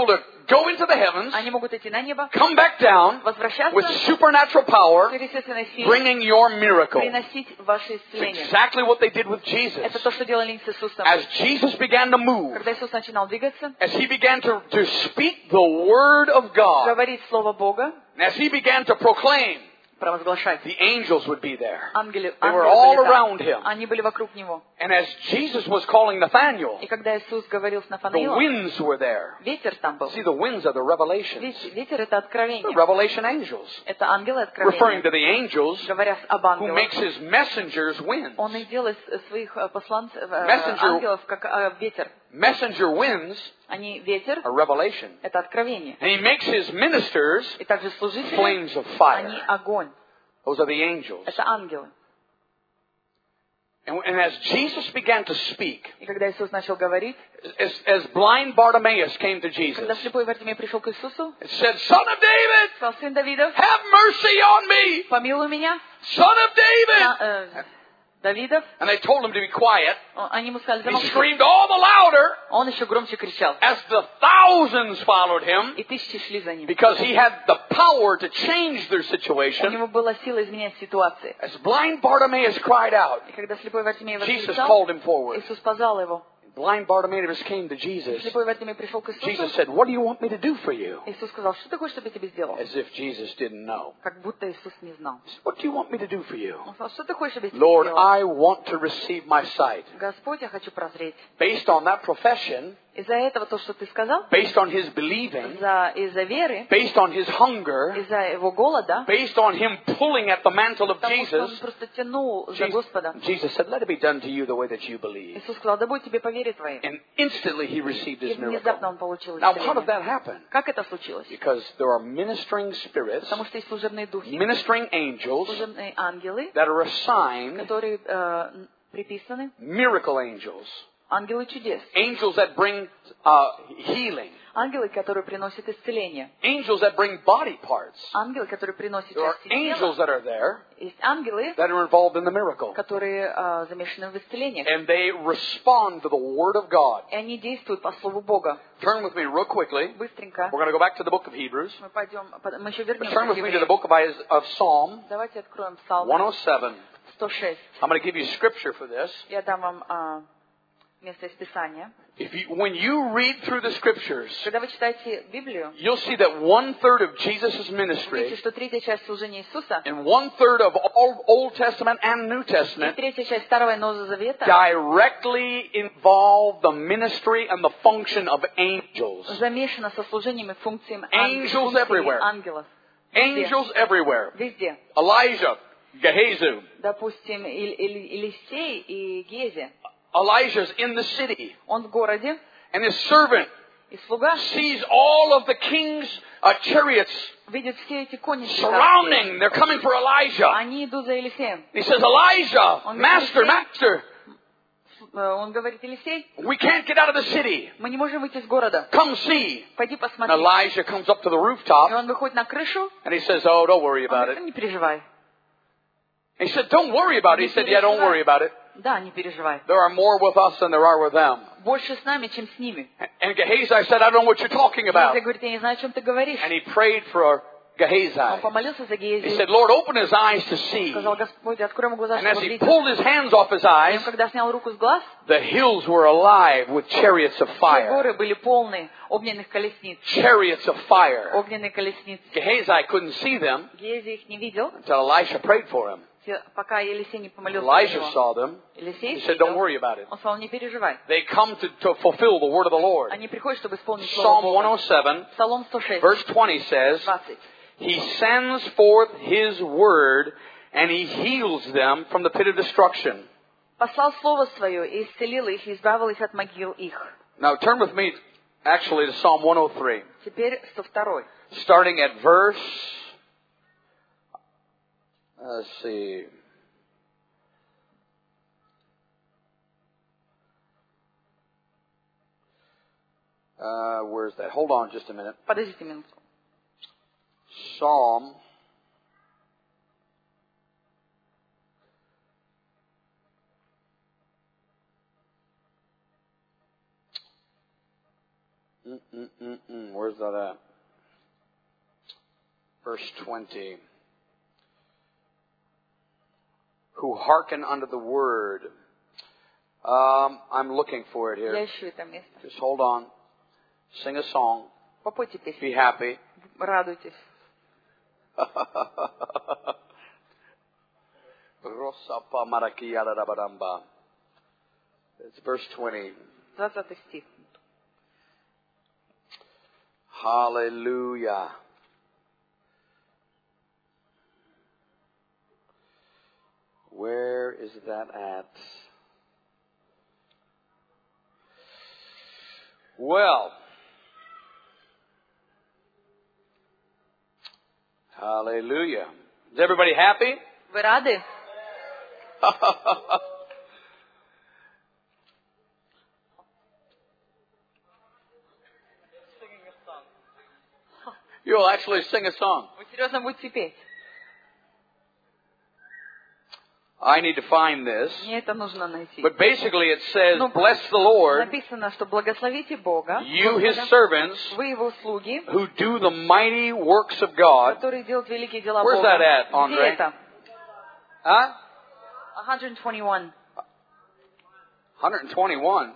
go into the heavens, Они могут идти на небо, come back down возвращаться with supernatural power, сверхъестественной силой, bringing your miracle. приносить ваше It's исцеление. exactly what they did with Jesus. Это то, что делали с Иисусом. As Jesus began to move, Когда Иисус начинал двигаться, as he began to speak the word of God, говорить Слово Бога, and as he began to proclaim, провозглашать, the angels would be there. ангелы They were all были around там. him. Они были вокруг него. And as Jesus was calling Nathanael, И когда Иисус говорил с the Нафанаилом, winds were there. ветер там был. See, the winds are the revelations. Ветер — это The откровение. revelation angels. Это ангелы Referring откровения. to the angels Говоря об who ангелах, makes his messengers winds. он и делает своих посланцев, Messenger- ангелов, как ветер. Messenger winds Они ветер, are revelation. это откровение. And he makes his ministers И также служители, flames of они fire. огонь. Those are the angels. Это ангелы. And as Jesus began to speak, И когда Иисус начал говорить, as blind Bartimaeus came to Jesus, когда слепой Вартимей пришел к Иисусу, it said, Son of David, сказал: сын Давидов, have mercy on me! помилуй меня, Son of David! Давидов. And they told him to be quiet. Они ему сказали: He замолчи. screamed all the louder Он еще громче кричал. as the thousands followed him И тысячи шли за ним. because he had the power to change their У situation. него была сила изменять ситуации. As blind Bartimaeus cried out, И когда слепой Вартимей Jesus восклицал, called him forward. Иисус позвал его. Blind Bartimaeus came to Jesus. Слепой Вартимей пришел к Jesus Иисусу. said, what do you want me to do for you? Иисус сказал: что ты хочешь, чтобы я тебе сделал? As if Jesus didn't know. Как будто Иисус не знал. He said, what do you want me to do for you? Он сказал: что ты хочешь, чтобы я тебе Lord, сделал? I want to receive my sight. Господь, я хочу прозреть. Based on that profession, Из-за этого то, что ты сказал, based on his believing, из-за веры, based on his hunger, из-за его голода, based on him pulling at the mantle of потому что он Jesus, просто тянул за Господа. Jesus said, let it be done to you the way that you believe. Иисус сказал: да будет тебе по вере твоей. And instantly he received И his miracle. внезапно он получил Now, how did исцеление. that happen? Как это случилось? Because there are ministering spirits, Потому что есть служебные духи, ministering angels служебные ангелы, that are assigned которые приписаны, miracle angels. ангелы чудес, Angels that bring healing. ангелы, которые приносят исцеление, Angels that bring body parts. ангелы, которые приносят There are части angels тела. that are there Есть ангелы, that are involved in the miracle. которые замешаны в исцелениях. And they respond to the Word of God. И они действуют по Слову Бога. Turn with me real quickly. Быстренько. We're going to go back to the book of Hebrews. Мы еще But вернемся turn к with me to the евреям. book of Psalm Давайте откроем Псалм 107. 106. I'm going to give you scripture for this. Я дам вам место из Писания. When you read through the scriptures, Когда вы читаете Библию, you'll see that 1/3 of Jesus' видите, ministry что третья часть служения Иисуса and 1/3 of all Old Testament and New и Testament третья часть Старого и Нового Завета directly involve the ministry and the function of angels. замешана со служением и функциями Angels everywhere. ангелов. Angels everywhere. Везде. Elijah, Gehazi. Допустим, Елисей и Гези. Elijah's in the city, Он в городе, and his servant и слуга sees all of the king's chariots видит все эти конницы. surrounding. They're coming for Elijah. Они идут за Елисеем. He says, Elijah, master, master, Он говорит: Елисей, we can't get out of the city. мы не можем выйти из города. Come see. Пойди And посмотри. Elijah comes up to the И rooftop, он выходит на крышу. and he says, oh, don't worry Он about говорит: it. не переживай. He said, don't worry about it. He said, yeah, don't worry about it. Да, не переживай. There are more with us than there are with them. Больше с нами, чем с ними. And Gehazi said, I don't know what you're talking about. Елисей говорит: я не знаю, о чем ты говоришь. And he prayed for Он Gehazi. помолился за He Гези. said, Lord, open his eyes to see. Сказал: Господь, открой ему глаза, And as чтобы he видеть. pulled his hands off his И eyes, он, когда снял руку с глаз, the hills were alive with chariots of все fire. горы были полны огненных колесниц. Chariots of fire. Огненные колесницы. Gehazi couldn't see them Гези их не видел, until Elisha prayed for him. пока Елисей не помолился за Elijah него. saw them. Елисей He said, don't видел. worry about it. Он сказал: не переживай. They come to fulfill the word of the Lord. Они приходят, чтобы исполнить Слово Psalm Бога. 107, Псалом 106, verse 20 says, 20. He sends forth His word, and He heals them from the pit of destruction. Послал Слово Свое и исцелил их, и избавил их от могил их. Now turn with me, actually, to Psalm 103, Теперь 102. starting at verse, let's see, where's that? Hold on just a minute. Подождите минуту. Psalm Where's that at? Verse 20. Who hearken unto the word. I'm looking for it Я here. ищу это место. Just hold on. Sing a song. Попойте Be песню. happy. Радуйтесь. It's verse 20. 20 стих. Hallelujah. Where is that at? Well, hallelujah. Is everybody happy? Вы рады? You'll actually sing a song. Вы серьезно будете петь? I need to find this. Мне это нужно найти. But basically it says, Ну, bless the Lord, Написано, что благословите Бога, you his Господа, servants, вы его слуги, who do the mighty works of God. которые делают великие дела Where's Бога. that at, Где Andre? это? Huh? 121. 121.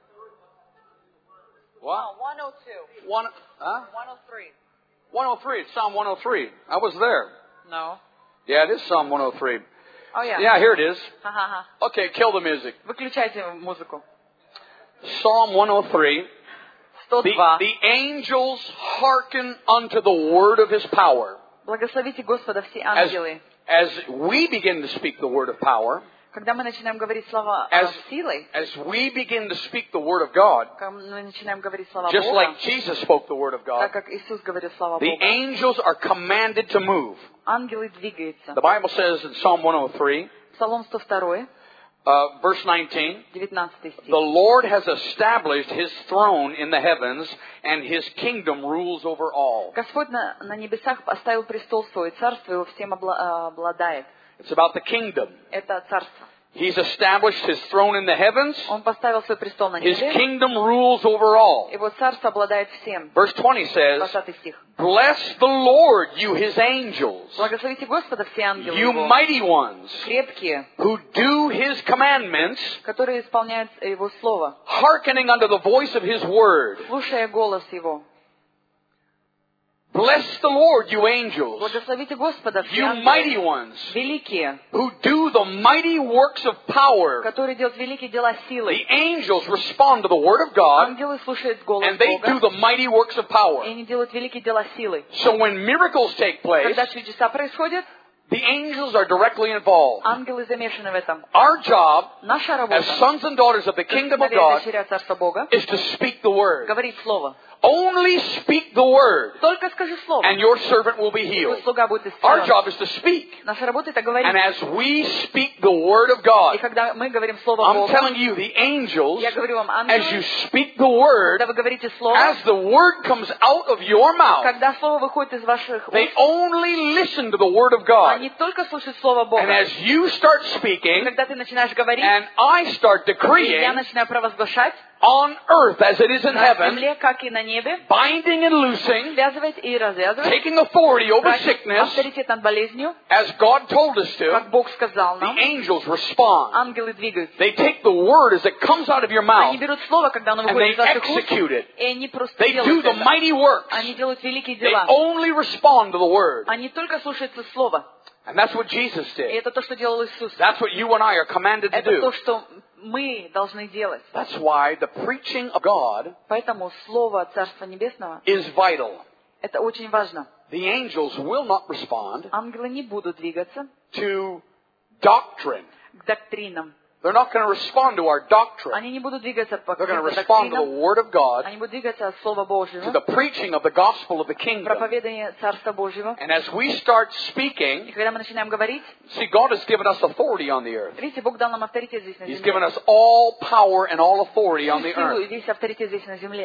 What? 102. 103. 103. 103. It's Psalm 103. I was there. No. Yeah, it is Psalm 103. Oh, yeah. Yeah, here it is. Ха-ха-ха. Okay, kill the music. Выключайте музыку. Psalm 103. 102. The angels hearken unto the word of his power. Благословите Господа все ангелы. As we begin to speak the word of power, Когда мы начинаем говорить слова силой, as we begin to speak the word of God, когда мы начинаем говорить слова just Бога, like Jesus spoke the word of God, так как Иисус говорил слова the Бога, angels are commanded to move. ангелы двигаются. The Bible says in Psalm 103, Псалом 102, verse 19, 19 стих. the Lord has established his throne in the heavens, and his kingdom rules over all. Господь на небесах поставил престол свой, царство его всем обладает. It's about the kingdom. Это царство. He's established his throne in the heavens. Он поставил свой престол на His небе. kingdom rules over all. Его царство обладает всем. Verse 20 says, 20 стих. bless the Lord, you his angels, Благословите Господа все ангелы you его, mighty ones, крепкие, who do his commandments, которые исполняют его слово, hearkening unto the voice of his word. слушая голос его. Bless the Lord, you angels, Благословите Господа все you mighty ангелы, ones, великие, who do the mighty works of power. которые делают великие дела The силой. angels respond to the word of God, Ангелы слушают голос and they do Бога, the mighty works of power. и они делают великие дела силой. So when miracles take place, Когда чудеса происходят, the angels are directly involved. ангелы замешаны в этом. Our job Наша as работа, sons and daughters of the kingdom of сыновья и God дочеря Царства Бога, is to speak the word. говорить слово. Only speak the word, Только скажи слово, and your servant will be и healed. слуга будет Our исцелен. job is to speak. Наша работа это And говорить. as we speak the word of И God, когда мы говорим слово I'm Бога, telling you, the angels, я говорю вам, as you ангелы, speak the word, когда вы говорите слово, as the word comes out of your mouth, когда слово выходит из ваших they уст, only listen to the word of God. они только слушают слово And Бога. as you start И speaking, когда ты начинаешь говорить, and I start и я decreeing начинаю провозглашать on earth as it is in на heaven, земле, как и на небе, binding and loosing, связывать и развязывать, taking authority over брать sickness, авторитет над болезнью, as God told us to, как Бог сказал the нам, angels respond. ангелы двигаются. They take the word as it comes out of your mouth, Они берут слово, когда оно and выходит they из ваших уст, execute it. и они просто They do делают the это. mighty works. Они делают великие They дела. only respond to the word. Они только слушаются слова. And that's what Jesus И did. это то, что делал Иисус. That's what you and I are commanded to Это то, do. что мы должны делать. That's why the preaching of God Поэтому слово Царства Небесного is vital. – это очень важно. The angels will not respond Ангелы не будут двигаться to doctrine. к доктринам. They're not going to respond to our doctrine. Они не будут двигаться по They're going to каким-то respond to the доктринам. Word of God, Они будут двигаться от Слова Божьего, to the preaching of the gospel of the kingdom. проповедание Царства Божьего. And as we start И speaking, когда мы начинаем говорить, see, God has given us authority on the earth. видите, Бог дал нам авторитет здесь на He's given земле. us all power and all authority on Всю the силу и earth. весь авторитет здесь на земле.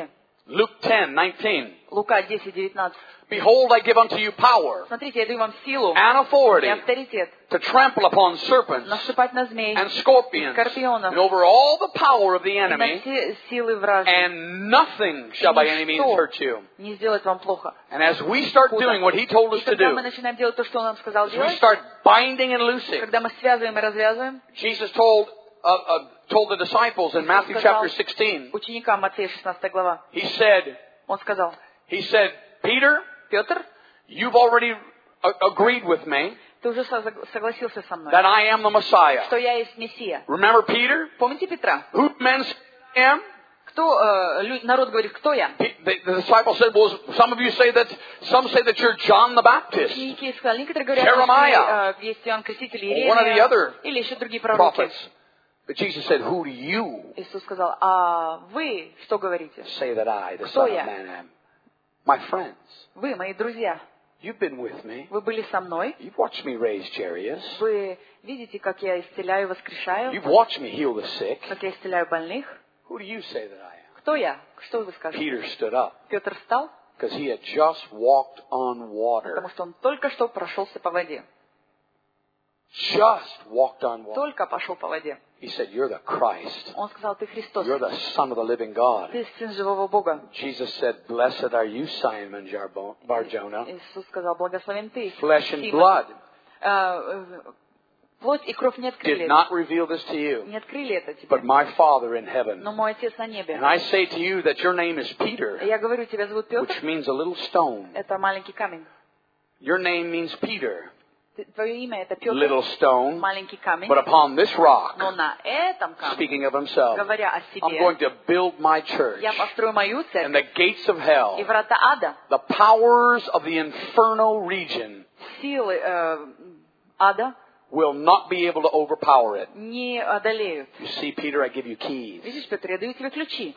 Luke 10:19. Лука 10:19. Behold, I give unto you power Смотрите, я даю вам силу and и authority авторитет to trample upon serpents наступать на змей and scorpions скорпионов and over all the power of the и на enemy, все силы вражьи. and nothing shall by any means Ничто hurt you. не сделает вам плохо. And as we start doing what he told И us to когда do, мы начинаем делать то, что он нам сказал as we делать, start binding and loosing, когда мы связываем и развязываем, Jesus told the disciples in Matthew chapter 16, ученикам Матфея 16 глава, he said, Peter, Петр, you've already agreed with me ты уже согласился со мной, that I am the Messiah. что я есть Мессия. Remember Peter? Помните Петра? Who men say I am? Народ говорит, кто я? The disciples said, well, some say that you're John the Baptist, Ученики сказали, некоторые говорят, Jeremiah, что есть Иоанн Креститель, one of the Иеремия, other или еще другие пророки. prophets. But Jesus said, who do you Иисус сказал, а вы что говорите? say that I, the Кто Son of я? Man, am? My friends, Вы, мои друзья, you've been with me. вы были со мной, You've watched me raise Jairus. вы видите, как я исцеляю, воскрешаю, You've watched me heal the sick. как я исцеляю больных. Who do you say that I am? Кто я? Что вы скажете? Peter stood up Петр встал, because he had just walked on water. потому что он только что прошелся по воде. Just walked on water. Только пошел по воде. He said, you're the Christ. Он сказал, ты Христос, You're the Son of the living God. ты сын живого Бога. Jesus said, blessed are you, Simon Bar-Jonah. Иисус сказал, благословен ты, Flesh and Симон. blood Плоть и кровь не открыли. did not reveal this to you, Не открыли это тебе. but my Father in heaven. Но мой Отец на небе. And I say to you that your name is Peter, Я говорю, тебя зовут Петр. which means a little stone. Это маленький камень. Your name means Peter, Твое имя это Петр. little stone. Маленький камень. But upon this rock, Но на этом камне, speaking of himself, говоря о I'm going себе, to build my church. я построю мою And церковь, the gates of hell, и врата ада, the powers of the infernal region, силы ада will not be able to overpower it. не одолеют. You see, Peter, I give you keys. Видишь, Петр, я даю тебе ключи.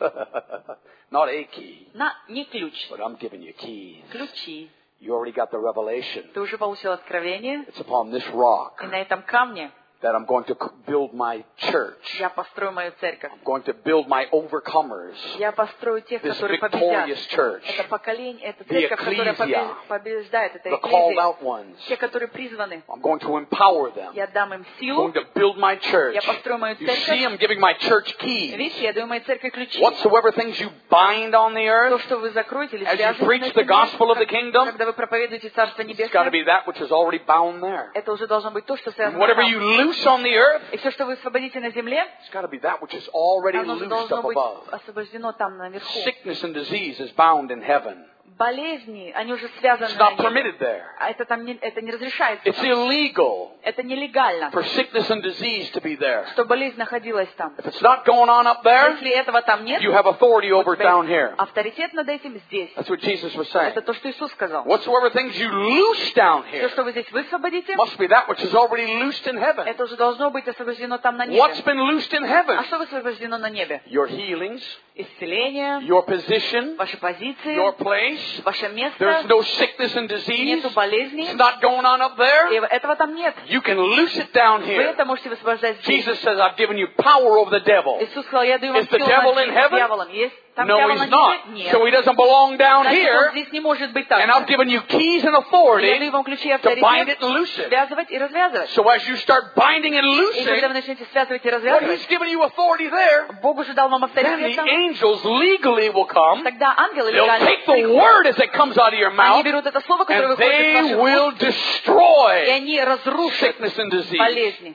Not a key, Не ключ, but I'm giving you keys. ключи. You already got the revelation. Ты уже получил откровение, It's upon this rock и на этом камне that I'm going to build my church. я построю мою церковь. I'm going to build my overcomers. Я построю тех, This которые победят. victorious church. Это поколение, это The церковь, которая ecclesia. побеждает. Это The called экклезия. out ones. Те, которые призваны. I'm going to empower them. Я дам им I'm силу. going to build my church. Я построю мою You see, церковь. I'm giving my church keys. Видите, я даю моей церкви ключи. Whatsoever things you bind on the То, earth, что вы закроете или as you свяжете preach на the gospel of the земле, kingdom, когда вы проповедуете Царство it's got to Небесное, be that which is already bound there. это уже должно быть то, что And связано whatever там. you loose on the earth, И все, что вы освободите на земле, it's got to be that which is already оно же loosed должно up быть above. освобождено там наверху. Sickness and disease is bound in heaven. Болезни, они уже связаны It's на not небе. permitted there. А это там это не разрешается. It's там. illegal Это нелегально, for sickness and disease to be there. что болезнь находилась там. If it's not going on up there, Если этого там нет, you have authority у over it тебя down есть here. авторитет над этим здесь. That's what Jesus was saying. Это то, что Иисус сказал. Whatsoever things you loose down Все, here что вы здесь высвободите, must be that which is already loosed in heaven. это уже должно быть освобождено там на What's небе. been loosed in А heaven? что освобождено на небе? Your healings, Исцеление, your position, ваши позиции, your place. ваше место. There's no sickness and disease. Нету болезней. It's not going on up И there. этого там нет. You can loose it down Вы here. это можете высвобождать здесь. Jesus says, I've given you power over the devil. Иисус сказал, я даю вам Is the силу devil над in heaven? дьяволом. Есть там No, дьявол he's на not. небе? Нет. So he doesn't belong down Значит, он here. здесь не может быть так. And I've given you keys and Я authority даю вам ключи и to bind авторитет it and loose it. связывать и развязывать. So as you start binding and И когда вы loosing, начнете связывать и what развязывать, he's given you authority there, Бог уже дал вам then авторитет the там. angels legally will come. Тогда ангелы They'll легально take the word as it comes out of your они mouth, берут это слово, которое and выходит из they ваших will уст, и destroy они разрушат sickness and disease. болезни.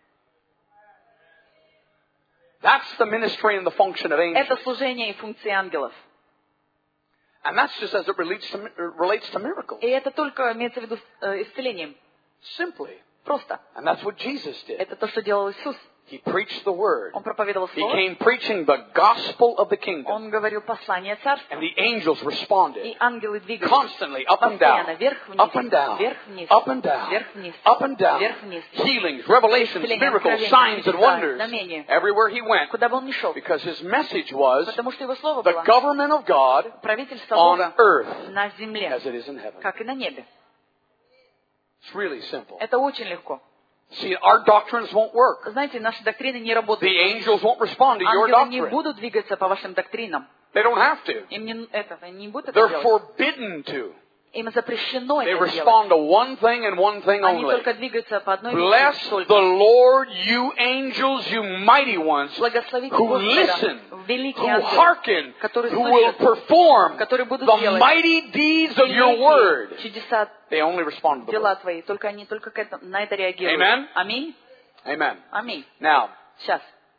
That's the ministry and the function of angels. Это служение и функции ангелов. And that's just as it relates to miracles. И это только имеется в виду исцелением. Simply. Просто. And that's what Jesus did. Это то, что делал Иисус. He preached the word. Он проповедовал He слово. came preaching the gospel of the kingdom. Он говорил послание царства. And the angels responded И ангелы двигались. constantly up and Постоянно. down, Вверх-вниз. up and down, Вверх-вниз. up and down, Вверх-вниз. up and down. Вверх-вниз. Healings, revelations, Исцеления, miracles, откровения, signs and чудеса, wonders. знамения. Everywhere he went. Куда бы он ни шел. Because his message was Потому что его слово the было government of God правительство on Бога earth на земле, as it is in heaven. как и на небе. It's really simple. Это очень легко. See, our doctrines won't work. Знаете, наши доктрины не The работают. angels won't respond to your Ангелы не doctrine. будут двигаться по вашим доктринам. They don't have to. Им не будут это They're делать. forbidden to. Им запрещено They это делать. respond to one thing and one thing Они only. только двигаются по одной Bless вещи. the Lord, you angels, you mighty ones, Благословите who Господа, listen, великий who ангел, hearken, который who will слышит, perform которые будут the делать mighty deeds of your word. великие чудеса, They only respond to the дела word. твои. Только они только на это реагируют. Amen? Аминь. Amen. Аминь. Now, Сейчас.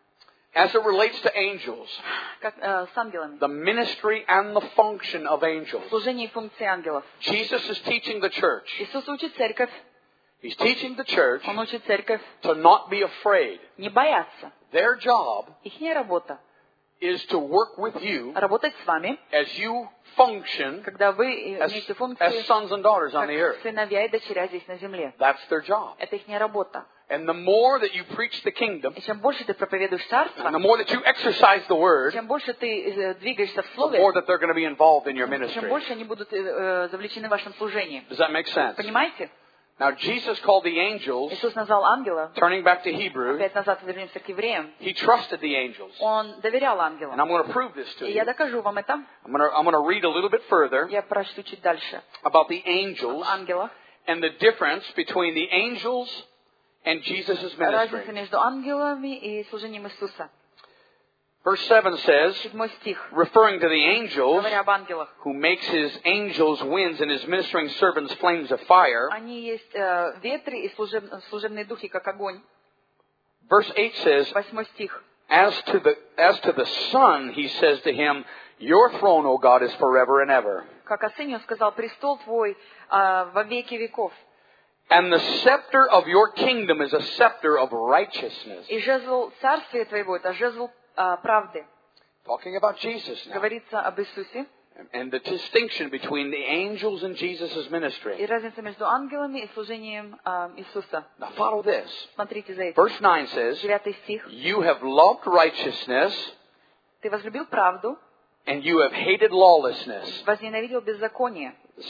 as it relates to angels, Как с ангелами. the ministry and the function of angels, Служение и функции ангелов. Jesus is teaching the church. Иисус учит церковь. He's teaching the church Он учит церковь to not be afraid. не бояться. Their job Ихняя работа. is to work with you Работать с вами, as you function когда вы as имеете функции sons and daughters on как the earth. сыновья и дочеря здесь на земле. That's their job. Это ихняя работа. And the more that you preach the kingdom, И чем больше ты проповедуешь царство, and the more that you exercise the word, чем больше ты двигаешься в the слове, more that they're going to be involved in your чем ministry. больше они будут завлечены в вашем служении. Does that make sense? Понимаете? Now, Jesus called the angels, Иисус назвал ангела, turning back to Hebrew, опять назад вернемся к евреям, he trusted the angels. он доверял And ангелам. I'm going to prove this to И you. я докажу вам это. I'm going to read a little bit further Я прочту чуть дальше. about the angels Об ангелах. and the difference between the angels and Jesus' Разница ministry. между ангелами и служением Иисуса. Verse 7 says, 7 стих. referring to the angels, Говоря об ангелах. who makes his angels winds and his ministering servants flames of fire. Они есть ветры и служебные духи, как огонь. Verse 8 says, 8 стих. as to the Son, he says to him, your throne, O God, is forever and ever. Как о сыне он сказал, престол твой во веки веков. And the scepter of your kingdom is a scepter of righteousness. И жезл царствия твоего, это жезл правды. Talking about Jesus now. Говорится об Иисусе. And the distinction between the angels and Jesus' И ministry. разница между ангелами и служением Иисуса. Now follow this. Смотрите за этим. Verse 9 says, 9 стих. you have loved righteousness Ты возлюбил правду, and you have hated lawlessness. возненавидел беззаконие.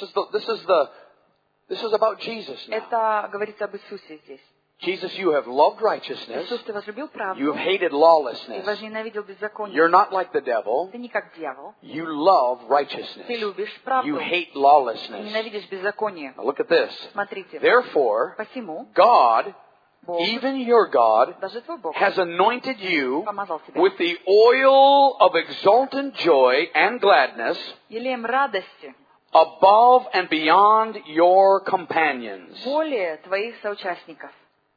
This is about Jesus now. Это говорится об Иисусе здесь. Jesus, you have loved righteousness. Иисус, ты возлюбил You правду have hated и lawlessness. возненавидел беззаконие. You're not like the devil. Ты не как дьявол. You love righteousness. Ты любишь правду. You hate Ты lawlessness. ненавидишь беззаконие. Now look at this. Смотрите. Therefore, Посему God, Бог, even your God, даже твой Бог, has anointed you помазал тебя with the oil of exultant joy and gladness елеем радости above and beyond your companions. более твоих соучастников.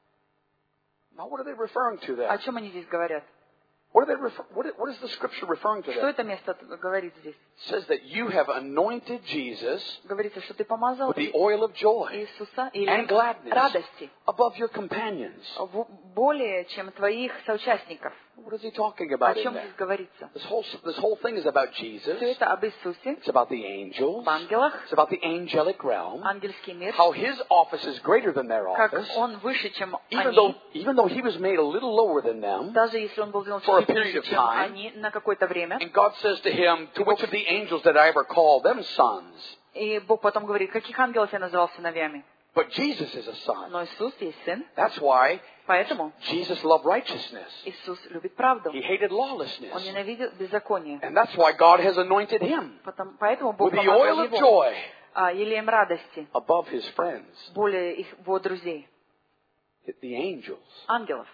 Now, what are they referring to there? О чем они здесь говорят? What is the scripture referring to Что there? это место говорит здесь? It says that you have anointed Jesus Говорится, что ты помазал with the oil of joy Иисуса and елеем gladness радости above your companions. более, чем твоих соучастников. What is he talking О about in чем there? здесь говорится? This whole thing is about Jesus. Все это об Иисусе, It's about the angels. об ангелах, It's about the angelic realm. ангельский мир, How his office is greater than their как office. он выше, чем Even они, though he was made a little lower than them. даже если он был сделан for a чуть period ниже, of чем time. они на какое-то время. And God says to him, to which of the angels did I ever call them sons? И Бог потом говорит, каких ангелов я называл сыновьями? But Jesus is a son. Но Иисус есть сын, That's why поэтому Jesus loved righteousness. Иисус любит правду. He hated Он lawlessness. ненавидит беззаконие. And that's why God has anointed him Поэтому Бог with the oil помазал of его joy елеем радости above his friends, более его друзей, the angels. ангелов.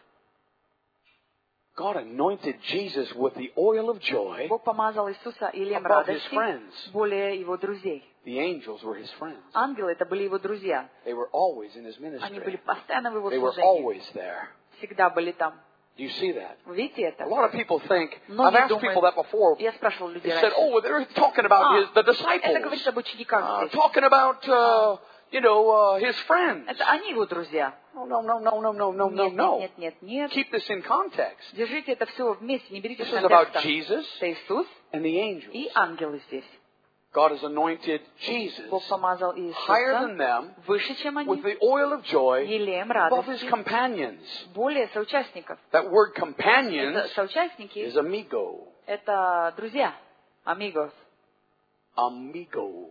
God anointed Jesus with the oil of joy. Бог помазал Иисуса елеем Above his радости friends. более его друзей. The angels were his friends. Ангелы это были его друзья. They were always in his Они были ministry. постоянно в его They were служении. always there. Всегда были там. Do you see that? Вы видите A это? lot of people think, I've Многие asked people думают, that before, я спрашивал людей they said, раньше. oh, they're talking about the Это disciples. говорит об учениках здесь. Talking about, his friends. Это они его друзья. No. Нет. Keep this in context. Держите это все вместе, не берите This с is about контекста. Jesus Это Иисус and the angels. и ангелы здесь. God has anointed Jesus Бог помазал higher Иисуса than them выше, чем with они, the oil of joy елеем above his радости, companions. более соучастников. That word Это companions соучастники, is amigo. это друзья, amigos. Amigo.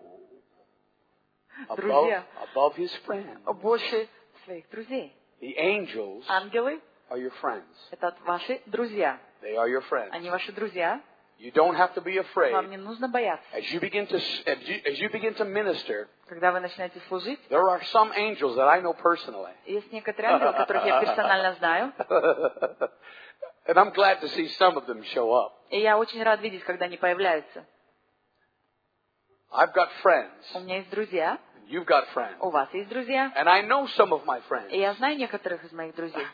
Друзья. Above his friends. Больше своих друзей. The angels Ангелы are your friends. — это ваши друзья. They are your friends. Они ваши друзья. You don't have to be afraid. Вам не нужно бояться. As you begin to minister, Когда вы начинаете служить, there are some angels that I know personally. есть некоторые ангелы, которых я персонально знаю. And I'm glad to see some of them show up. И я очень рад видеть, когда они появляются. I've got friends. У меня есть друзья. You've got friends. У вас есть друзья. And I know some of my friends. И я знаю некоторых из моих друзей.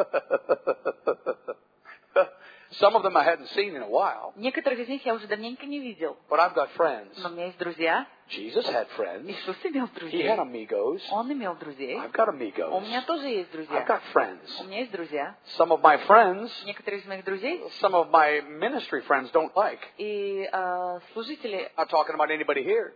Some of them I hadn't seen in a while. Некоторых из них я уже давненько не видел. But I've got friends. Но у меня есть друзья. Jesus had friends. Иисус имел He друзей. had amigos. Он имел друзей. I've got У amigos. меня тоже есть I've друзья. got friends. У меня есть друзья. Some of my friends, Некоторые из моих друзей some of my ministry friends don't like. и служители, I'm not talking about anybody here.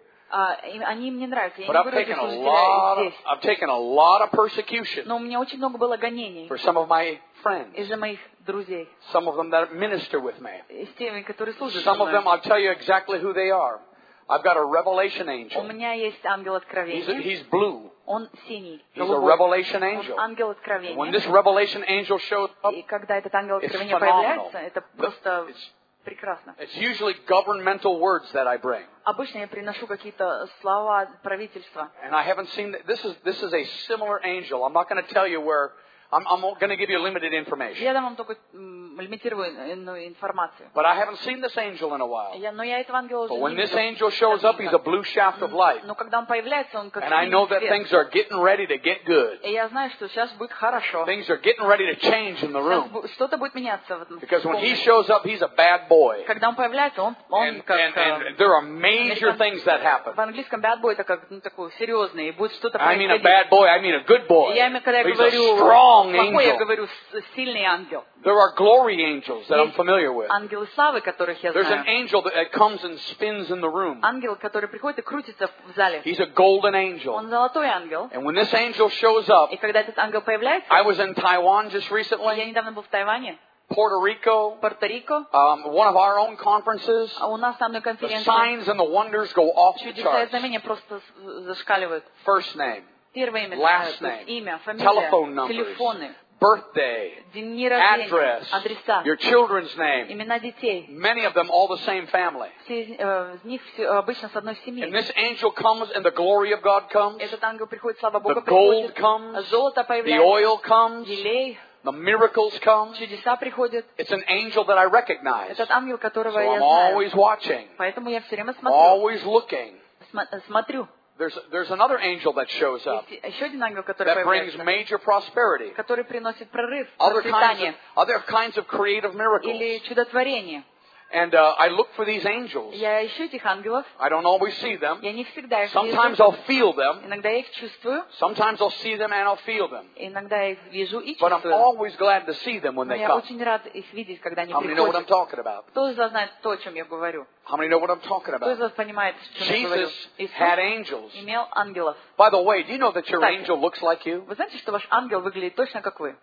они им не нравятся. Я But не I've говорю taken для a служителя lot of, здесь. I've taken a lot of persecution Но у меня очень много было гонений for some of my friends. из-за моих друзей. Some of them that minister with me. С теми, которые служат со Some of them, мной. I'll tell you exactly who they are. I've got a revelation У angel. меня есть ангел откровения. He's blue. Он синий, He's a голубой. revelation Он angel. ангел When откровения. this revelation angel shows up, И когда этот ангел it's откровения phenomenal. появляется, это просто прекрасно. It's usually governmental words that I bring. Обычно я приношу какие-то слова правительства. And I haven't seen that. This is a similar angel. I'm not going to tell you where. I'm going to give you limited information. Я дам вам только лимитированную информацию. But I haven't seen this angel in a while. Но я этого ангела уже But не when this видел. angel shows up, he's a blue shaft of light. Но когда он появляется, он как And I know that свет. things are getting ready to get good. И я знаю, что сейчас будет хорошо. Things are getting ready to change in the room. Сейчас что-то будет меняться в этом. Because when he shows up, he's a bad boy. Когда он появляется, он And как... there are major things that happen. В английском bad boy это как такой серьезный, и будет что-то I mean a происходить. bad boy, I mean a good boy. Я именно, когда я He's a говорю strong плохой, я angel. говорю сильный ангел. There are glory angels that I'm familiar with. Ангелы славы, которых я There's an знаю. angel that comes and spins in the room. Ангел, который приходит и крутится в зале. He's a golden angel. Он золотой ангел. And when this angel shows up, И когда этот ангел появляется, I was in Taiwan just я recently, недавно был в Тайване, Puerto Rico, Пуэрто-Рико, one of our own conferences. а у нас там на The конференции signs and the wonders go off the чудеса и charts. знамения просто зашкаливают. First name, Первое имя, last то есть name, имя, фамилия, telephone numbers, телефоны, birthday, дни рождения, address, адреса, your children's name. имена детей. Many of them all the same family. Все из них обычно с одной And семьи. this angel comes and the glory of God comes. Этот ангел приходит, слава Бога, The gold приходит, comes. золото The появляется, oil comes. елей, The miracles come. чудеса приходят. It's an angel that I recognize. Этот ангел, которого So я I'm знаю. always watching, Поэтому я все время смотрю. always looking. Смотрю. There's another angel that shows up Есть еще один ангел, который that brings появляется, major prosperity. который приносит прорыв, Other процветание kinds of creative miracles. или чудотворение. And I look for these angels. Я ищу этих ангелов. I don't always see them. Я не всегда их Sometimes вижу. I'll feel them. Иногда я их чувствую. Sometimes I'll see them and I'll feel them. Иногда я их вижу и But I'm чувствую. always glad to see them when Но they я come. очень рад их видеть, когда они How many know what I'm приходят. talking about? Кто из вас знает то, о чем я говорю? How many know what I'm talking Кто из about? вас понимает, о чем я говорю? Jesus Иисус had angels. имел ангелов. By the way, do you know that your Кстати, angel looks like you? Вы знаете, что ваш ангел выглядит точно как вы?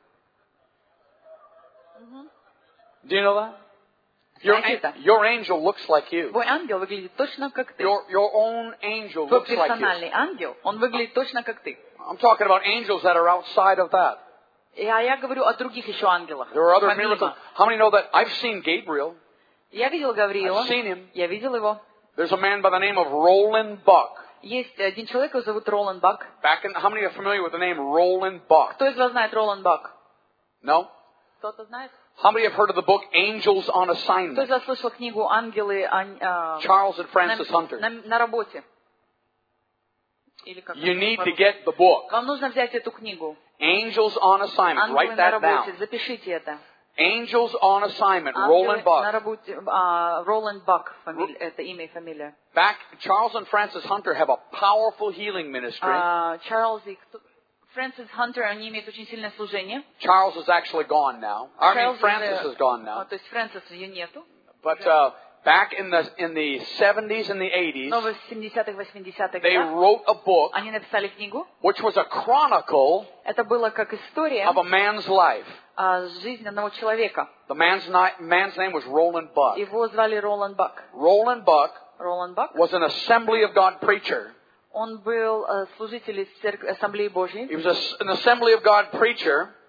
Do you know that? Знаете это? Your angel looks like you. Твой ангел выглядит точно как ты. Your own angel Твой looks like you. персональный ангел, он выглядит точно как ты. I'm talking about angels that are outside of that. Я говорю о других еще ангелах. There are other Помимо. miracles. How many know that? I've seen Gabriel. Я видел Гавриила. I've seen him. Я видел его. There's a man by the name of Roland Buck. Есть один человек, его зовут Роланд Бак. How many are familiar with the name Roland Buck? Кто из вас знает Роланд Бак? No? Кто-то знает? How many have heard of the book Angels on Кто из Assignment? вас слышал книгу «Ангелы» Charles and Francis Hunter. на работе? Или как You это need to по-русски? get the book. Вам нужно взять эту книгу. Angels on Assignment. «Ангелы Write на that работе». down. Запишите это. Angels on Assignment. «Ангелы Roland на Buck. работе». Роланд Бак. Это имя и фамилия. Back, Charles and Francis Hunter have a powerful healing ministry. Чарльз и Фрэнсис Хантер, они имеют очень сильное служение. Charles is actually gone now. I mean, Чарльз Francis уже- is gone now. То есть Фрэнсис ее нету. But back in the 70s and the 80s, Но в 70-х, 80-х they годах wrote a book они написали книгу. which was a chronicle Это было как история of a man's life. жизни одного человека. The man's name was Roland Buck. Его звали Роланд Бак. Roland Buck Роланд Бак. was an Assembly of God preacher. Он был служителем Ассамблеи Божьей. He was an Assembly of God preacher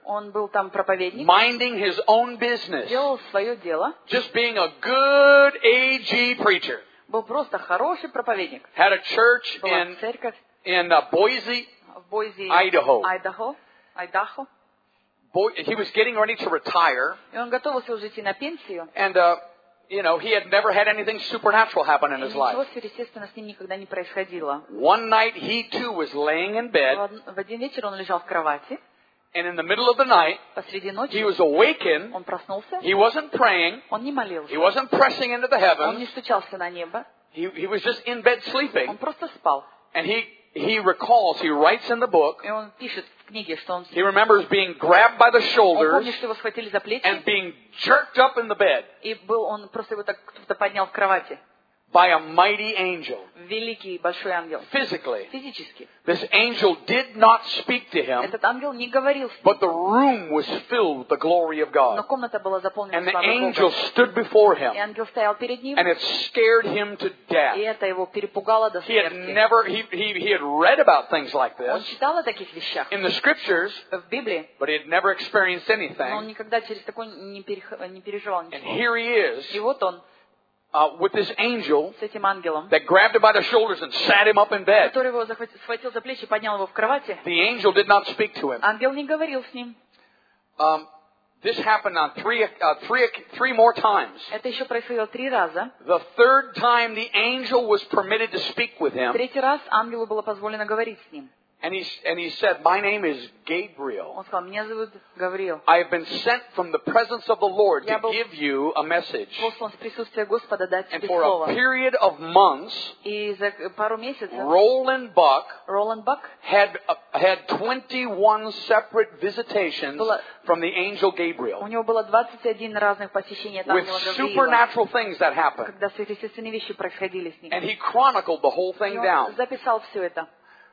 Он был там проповедник, minding his own business, делал свое дело, just being a good AG preacher. был просто хороший проповедник. Had a church Была церковь in Boise, в Бойзи, Idaho. Айдахо. He was getting ready to retire, И он готовился уже идти на пенсию. and he had never had anything supernatural happen in И his life. ничего сверхъестественного с ним никогда не происходило. One night he too was laying in bed, В один вечер он лежал в кровати. and in the middle of the night Посреди he ночи was awakened. он проснулся. He wasn't praying. Он не молился. He wasn't pressing into the Он не heavens. стучался на небо. He was just in bed Он sleeping, просто спал. and he recalls, he writes in the book, И он пишет в книге, что он he remembers being grabbed by the Он shoulders помнит, что его схватили за плечи, and being jerked up in the bed и он просто его так кто-то поднял в кровати. by a mighty angel. Великий большой ангел. Physically, Физически. this angel did not speak to him, Этот ангел не говорил с ним, but the room was filled with the glory of но God. комната была заполнена And the славой angel Бога. stood before И him, ангел стоял перед ним, and it scared him to и death. это его перепугало до He had смерти. never, he had read about things like Он this читал о таких вещах in the scriptures, в Библии, but he had never experienced но он anything. никогда через такое не переживал And ничего. here he is И вот он with this angel с этим ангелом, that grabbed him by the shoulders and sat him up in bed. который его схватил за плечи, поднял его в кровати. The angel did not speak to him. Ангел не говорил с ним. This happened on three more times. Это еще происходило 3 раза. The third time the angel was permitted to speak with him, 3-й раз ангелу было позволено говорить с ним. and he said, "My name is Gabriel. Он сказал: меня зовут Гавриил. I have been sent from the presence of the Lord to Я был give you a message." послан в присутствие Господа дать And тебе for a слово. period of months, И за пару месяцев Roland Buck Роланд Бак had 21 separate visitations Было- from the angel у Gabriel него было 21 разных посещения от with ангела Гавриила, supernatural things that happened. когда сверхъестественные вещи происходили с ним. And he chronicled the whole И thing он down. записал все это.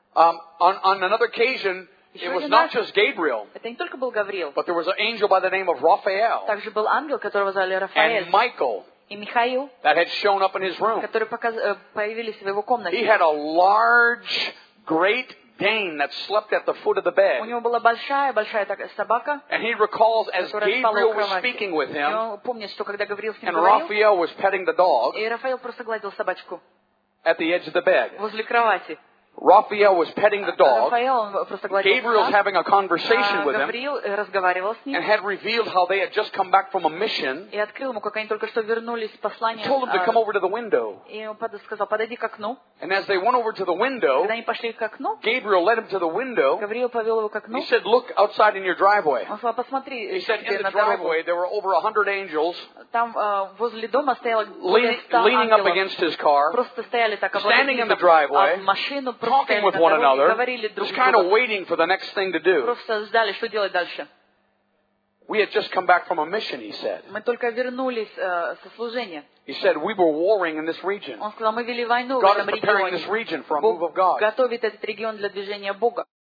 On another occasion, it Еще was один not раз just Gabriel, это не только был Гавриил, but there was an angel by the name of Raphael также был ангел, которого звали Рафаэль, and Michael и Михаил, that had shown up in his room. которые появились в его He комнате. had a large, Great Dane that slept at the foot of the У bed. него была большая такая собака, And he recalls as которая спала у Gabriel was кровати. speaking with И him, он помнит, что когда Гавриил с ним and говорил, Raphael was petting the dog и Рафаэл просто гладил собачку at the edge of the bed. возле кровати. Raphael was petting the dog. Рафаэл, он просто гладил Gabriel's пса. having a conversation with him Гавриил разговаривал с and ним had revealed how they had just come back from a mission. и открыл ему, как они только что вернулись с послания. Told him to come over to the window. И он сказал: подойди к окну. And as they went over to the window, Когда они пошли к окну, Gabriel led him to the window. Гавриил повел его к окну. He said, "Look outside in your driveway." Он сказал: посмотри He said, себе in the на дорогу. driveway there were over 100 angels Там возле дома стояло более 100 leaning up ангелов. against his car, Просто стояли так, standing in the облокотившись driveway, об машину, просто talking стояли with на one дороге, another, говорили друг just с kind of другом. waiting for the next thing to do. Просто ждали, что делать дальше. We had just come back from a mission, he said. Мы только вернулись со служения. He said, we were warring in this region. Он сказал: мы вели войну в God is этом preparing this регионе. region for a move of Бог God. готовит этот регион для движения Бога.